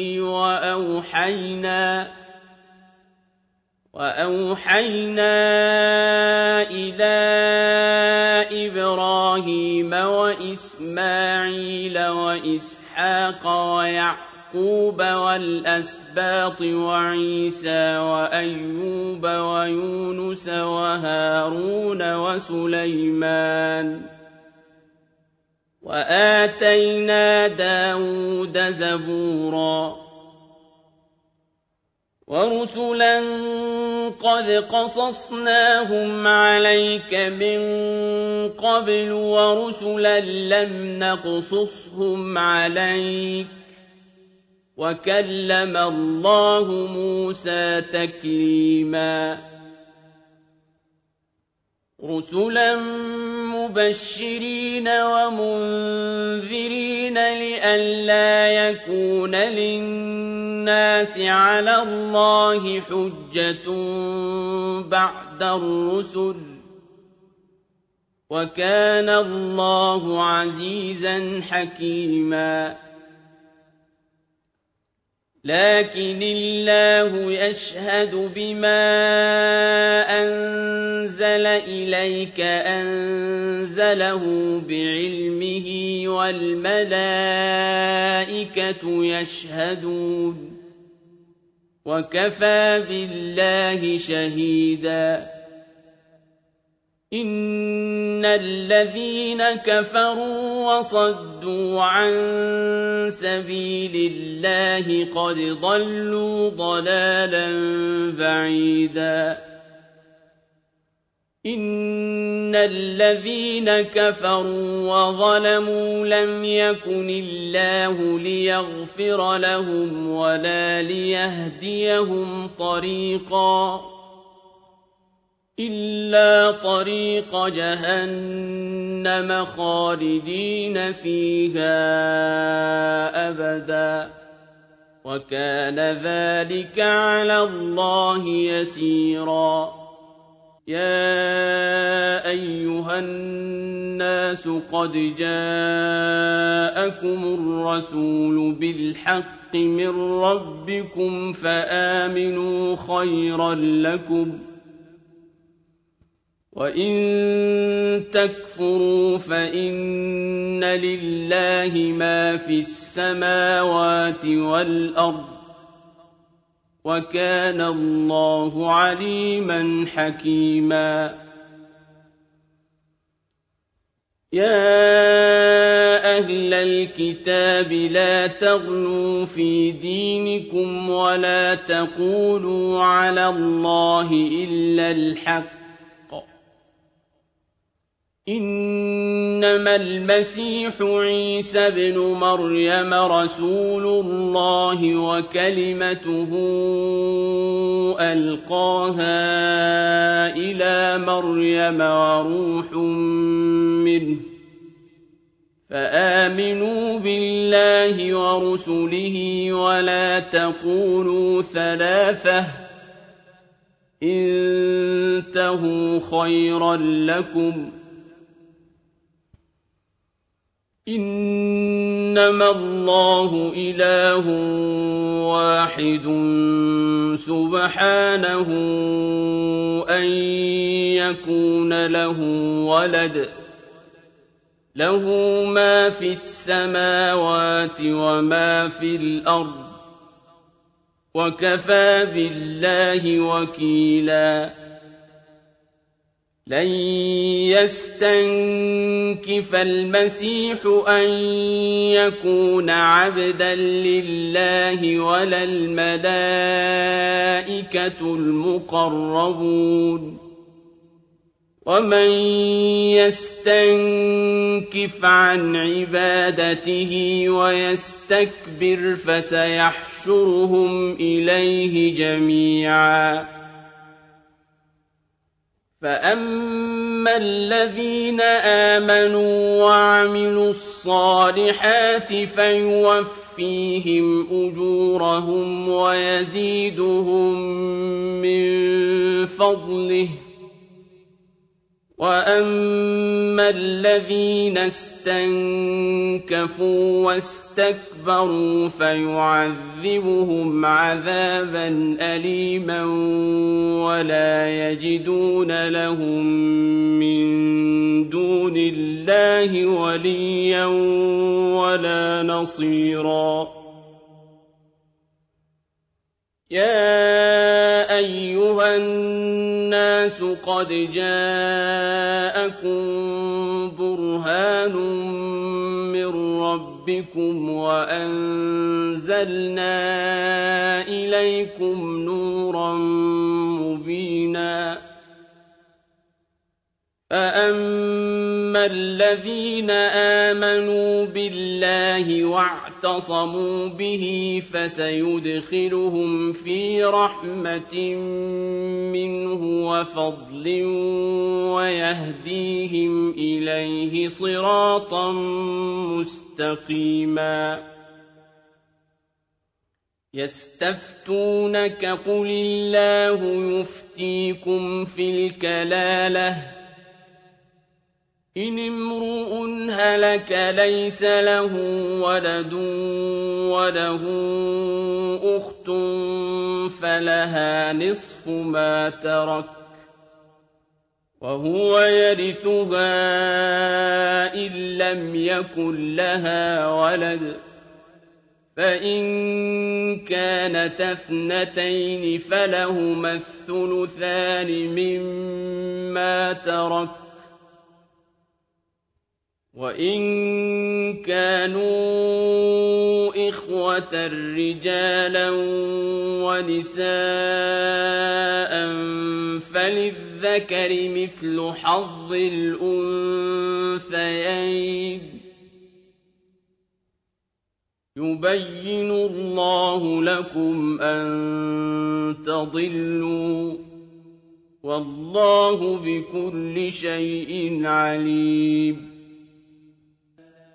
وأوحينا إلى إبراهيم وإسماعيل وإسحاق ويعقوب والأسباط وعيسى وأيوب ويونس وهارون وسليمان وآتينا داود زبورا ورسلا قد قصصناهم عليك من قبل ورسلا لم نقصصهم عليك وكلم الله موسى تكليما رسلا مبشرين ومنذرين لئلا يكون للناس على الله حجة بعد الرسل وكان الله عزيزا حكيما لكن الله يشهد بما أنزل إليك أنزله بعلمه والملائكة يشهدون وكفى بالله شهيدا إن الذين كفروا وصدوا عن سبيل الله قد ضلوا ضلالا بعيدا إن الذين كفروا وظلموا لم يكن الله ليغفر لهم ولا ليهديهم طريقا إلا طريق جهنم خالدين فيها أبدا وكان ذلك على الله يسيرا يا أيها الناس قد جاءكم الرسول بالحق من ربكم فآمنوا خيرا لكم وإن تكفروا فإن لله ما في السماوات والأرض وكان الله عليما حكيما يَا أَهْلَ الْكِتَابِ لَا تَغْلُوا فِي دِينِكُمْ وَلَا تَقُولُوا عَلَى اللَّهِ إِلَّا الْحَقَّ ۚ إِنَّمَا الْمَسِيحُ عِيسَى ابْنُ مَرْيَمَ رَسُولُ اللَّهِ وَكَلِمَتُهُ أَلْقَاهَا إِلَىٰ مَرْيَمَ وَرُوحٌ مِّنْهُ ۖ فَآمِنُوا بِاللَّهِ وَرُسُلِهِ وَلَا تَقُولُوا ثَلَاثَةٌ ۚ انتهوا خَيْرًا لَّكُمْ ۚ إِنَّمَا اللَّهُ إِلَٰهٌ وَاحِدٌ سُبْحَانَهُ أَن يَكُونَ لَهُ وَلَدٌ ۘ لَّهُ مَا فِي السَّمَاوَاتِ وَمَا فِي الْأَرْضِ ۚ وَكَفَىٰ بِاللَّهِ وَكِيلًا. لَن يَسْتَنكِفَ الْمَسِيحُ أَن يَكُونَ عَبْدًا لِّلَّهِ وَلَا الْمَلَائِكَةُ الْمُقَرَّبُونَ ۚ وَمَن يَسْتَنكِفْ عَنْ عِبَادَتِهِ وَيَسْتَكْبِرْ فَسَيَحْشُرُهُمْ إِلَيْهِ جَمِيعًا. فَأَمَّا الَّذِينَ آمَنُوا وَعَمِلُوا الصَّالِحَاتِ فَيُوَفِّيهِمْ أُجُورَهُمْ وَيَزِيدُهُم مِّن فَضْلِهِ ۖ وَأَمَّا الَّذِينَ اسْتَنكَفُوا وَاسْتَكْبَرُوا فَيُعَذِّبُهُمْ عَذَابًا أَلِيمًا وَلَا يَجِدُونَ لَهُم مِّن دُونِ اللَّهِ وَلِيًّا وَلَا نَصِيرًا. يَا أَيُّهَا النَّاسُ قَدْ جَاءَكُم بُرْهَانٌ مِّن رَّبِّكُمْ وَأَنزَلْنَا إِلَيْكُمْ نُورًا مُّبِينًا. فَأَمَّا الَّذِينَ آمَنُوا بِاللَّهِ وَاعْتَصَمُوا بِهِ فَسَيُدْخِلُهُمْ فِي رَحْمَةٍ مِّنْهُ وَفَضْلٍ وَيَهْدِيهِمْ إِلَيْهِ صِرَاطًا مُّسْتَقِيمًا. يَسْتَفْتُونَكَ قُلِ اللَّهُ يُفْتِيكُمْ فِي الْكَلَالَةِ ۚ إِنِ امْرُؤٌ هَلَكَ لَيْسَ لَهُ وَلَدٌ وَلَهُ أُخْتٌ فَلَهَا نِصْفُ مَا تَرَكَ ۚ وَهُوَ يَرِثُهَا إِن لَّمْ يَكُن لَّهَا وَلَدٌ ۚ فَإِن كَانَتَا اثْنَتَيْنِ فَلَهُمَا الثُّلُثَانِ مِمَّا تَرَكَ ۚ وَإِن كَانُوا إِخْوَةً رِّجَالًا وَنِسَاءً فَلِلذَّكَرِ مِثْلُ حَظِّ الْأُنثَيَيْنِ ۗ يُبَيِّنُ اللَّهُ لَكُمْ أَن تَضِلُّوا ۗ وَاللَّهُ بِكُلِّ شَيْءٍ عَلِيمٌ.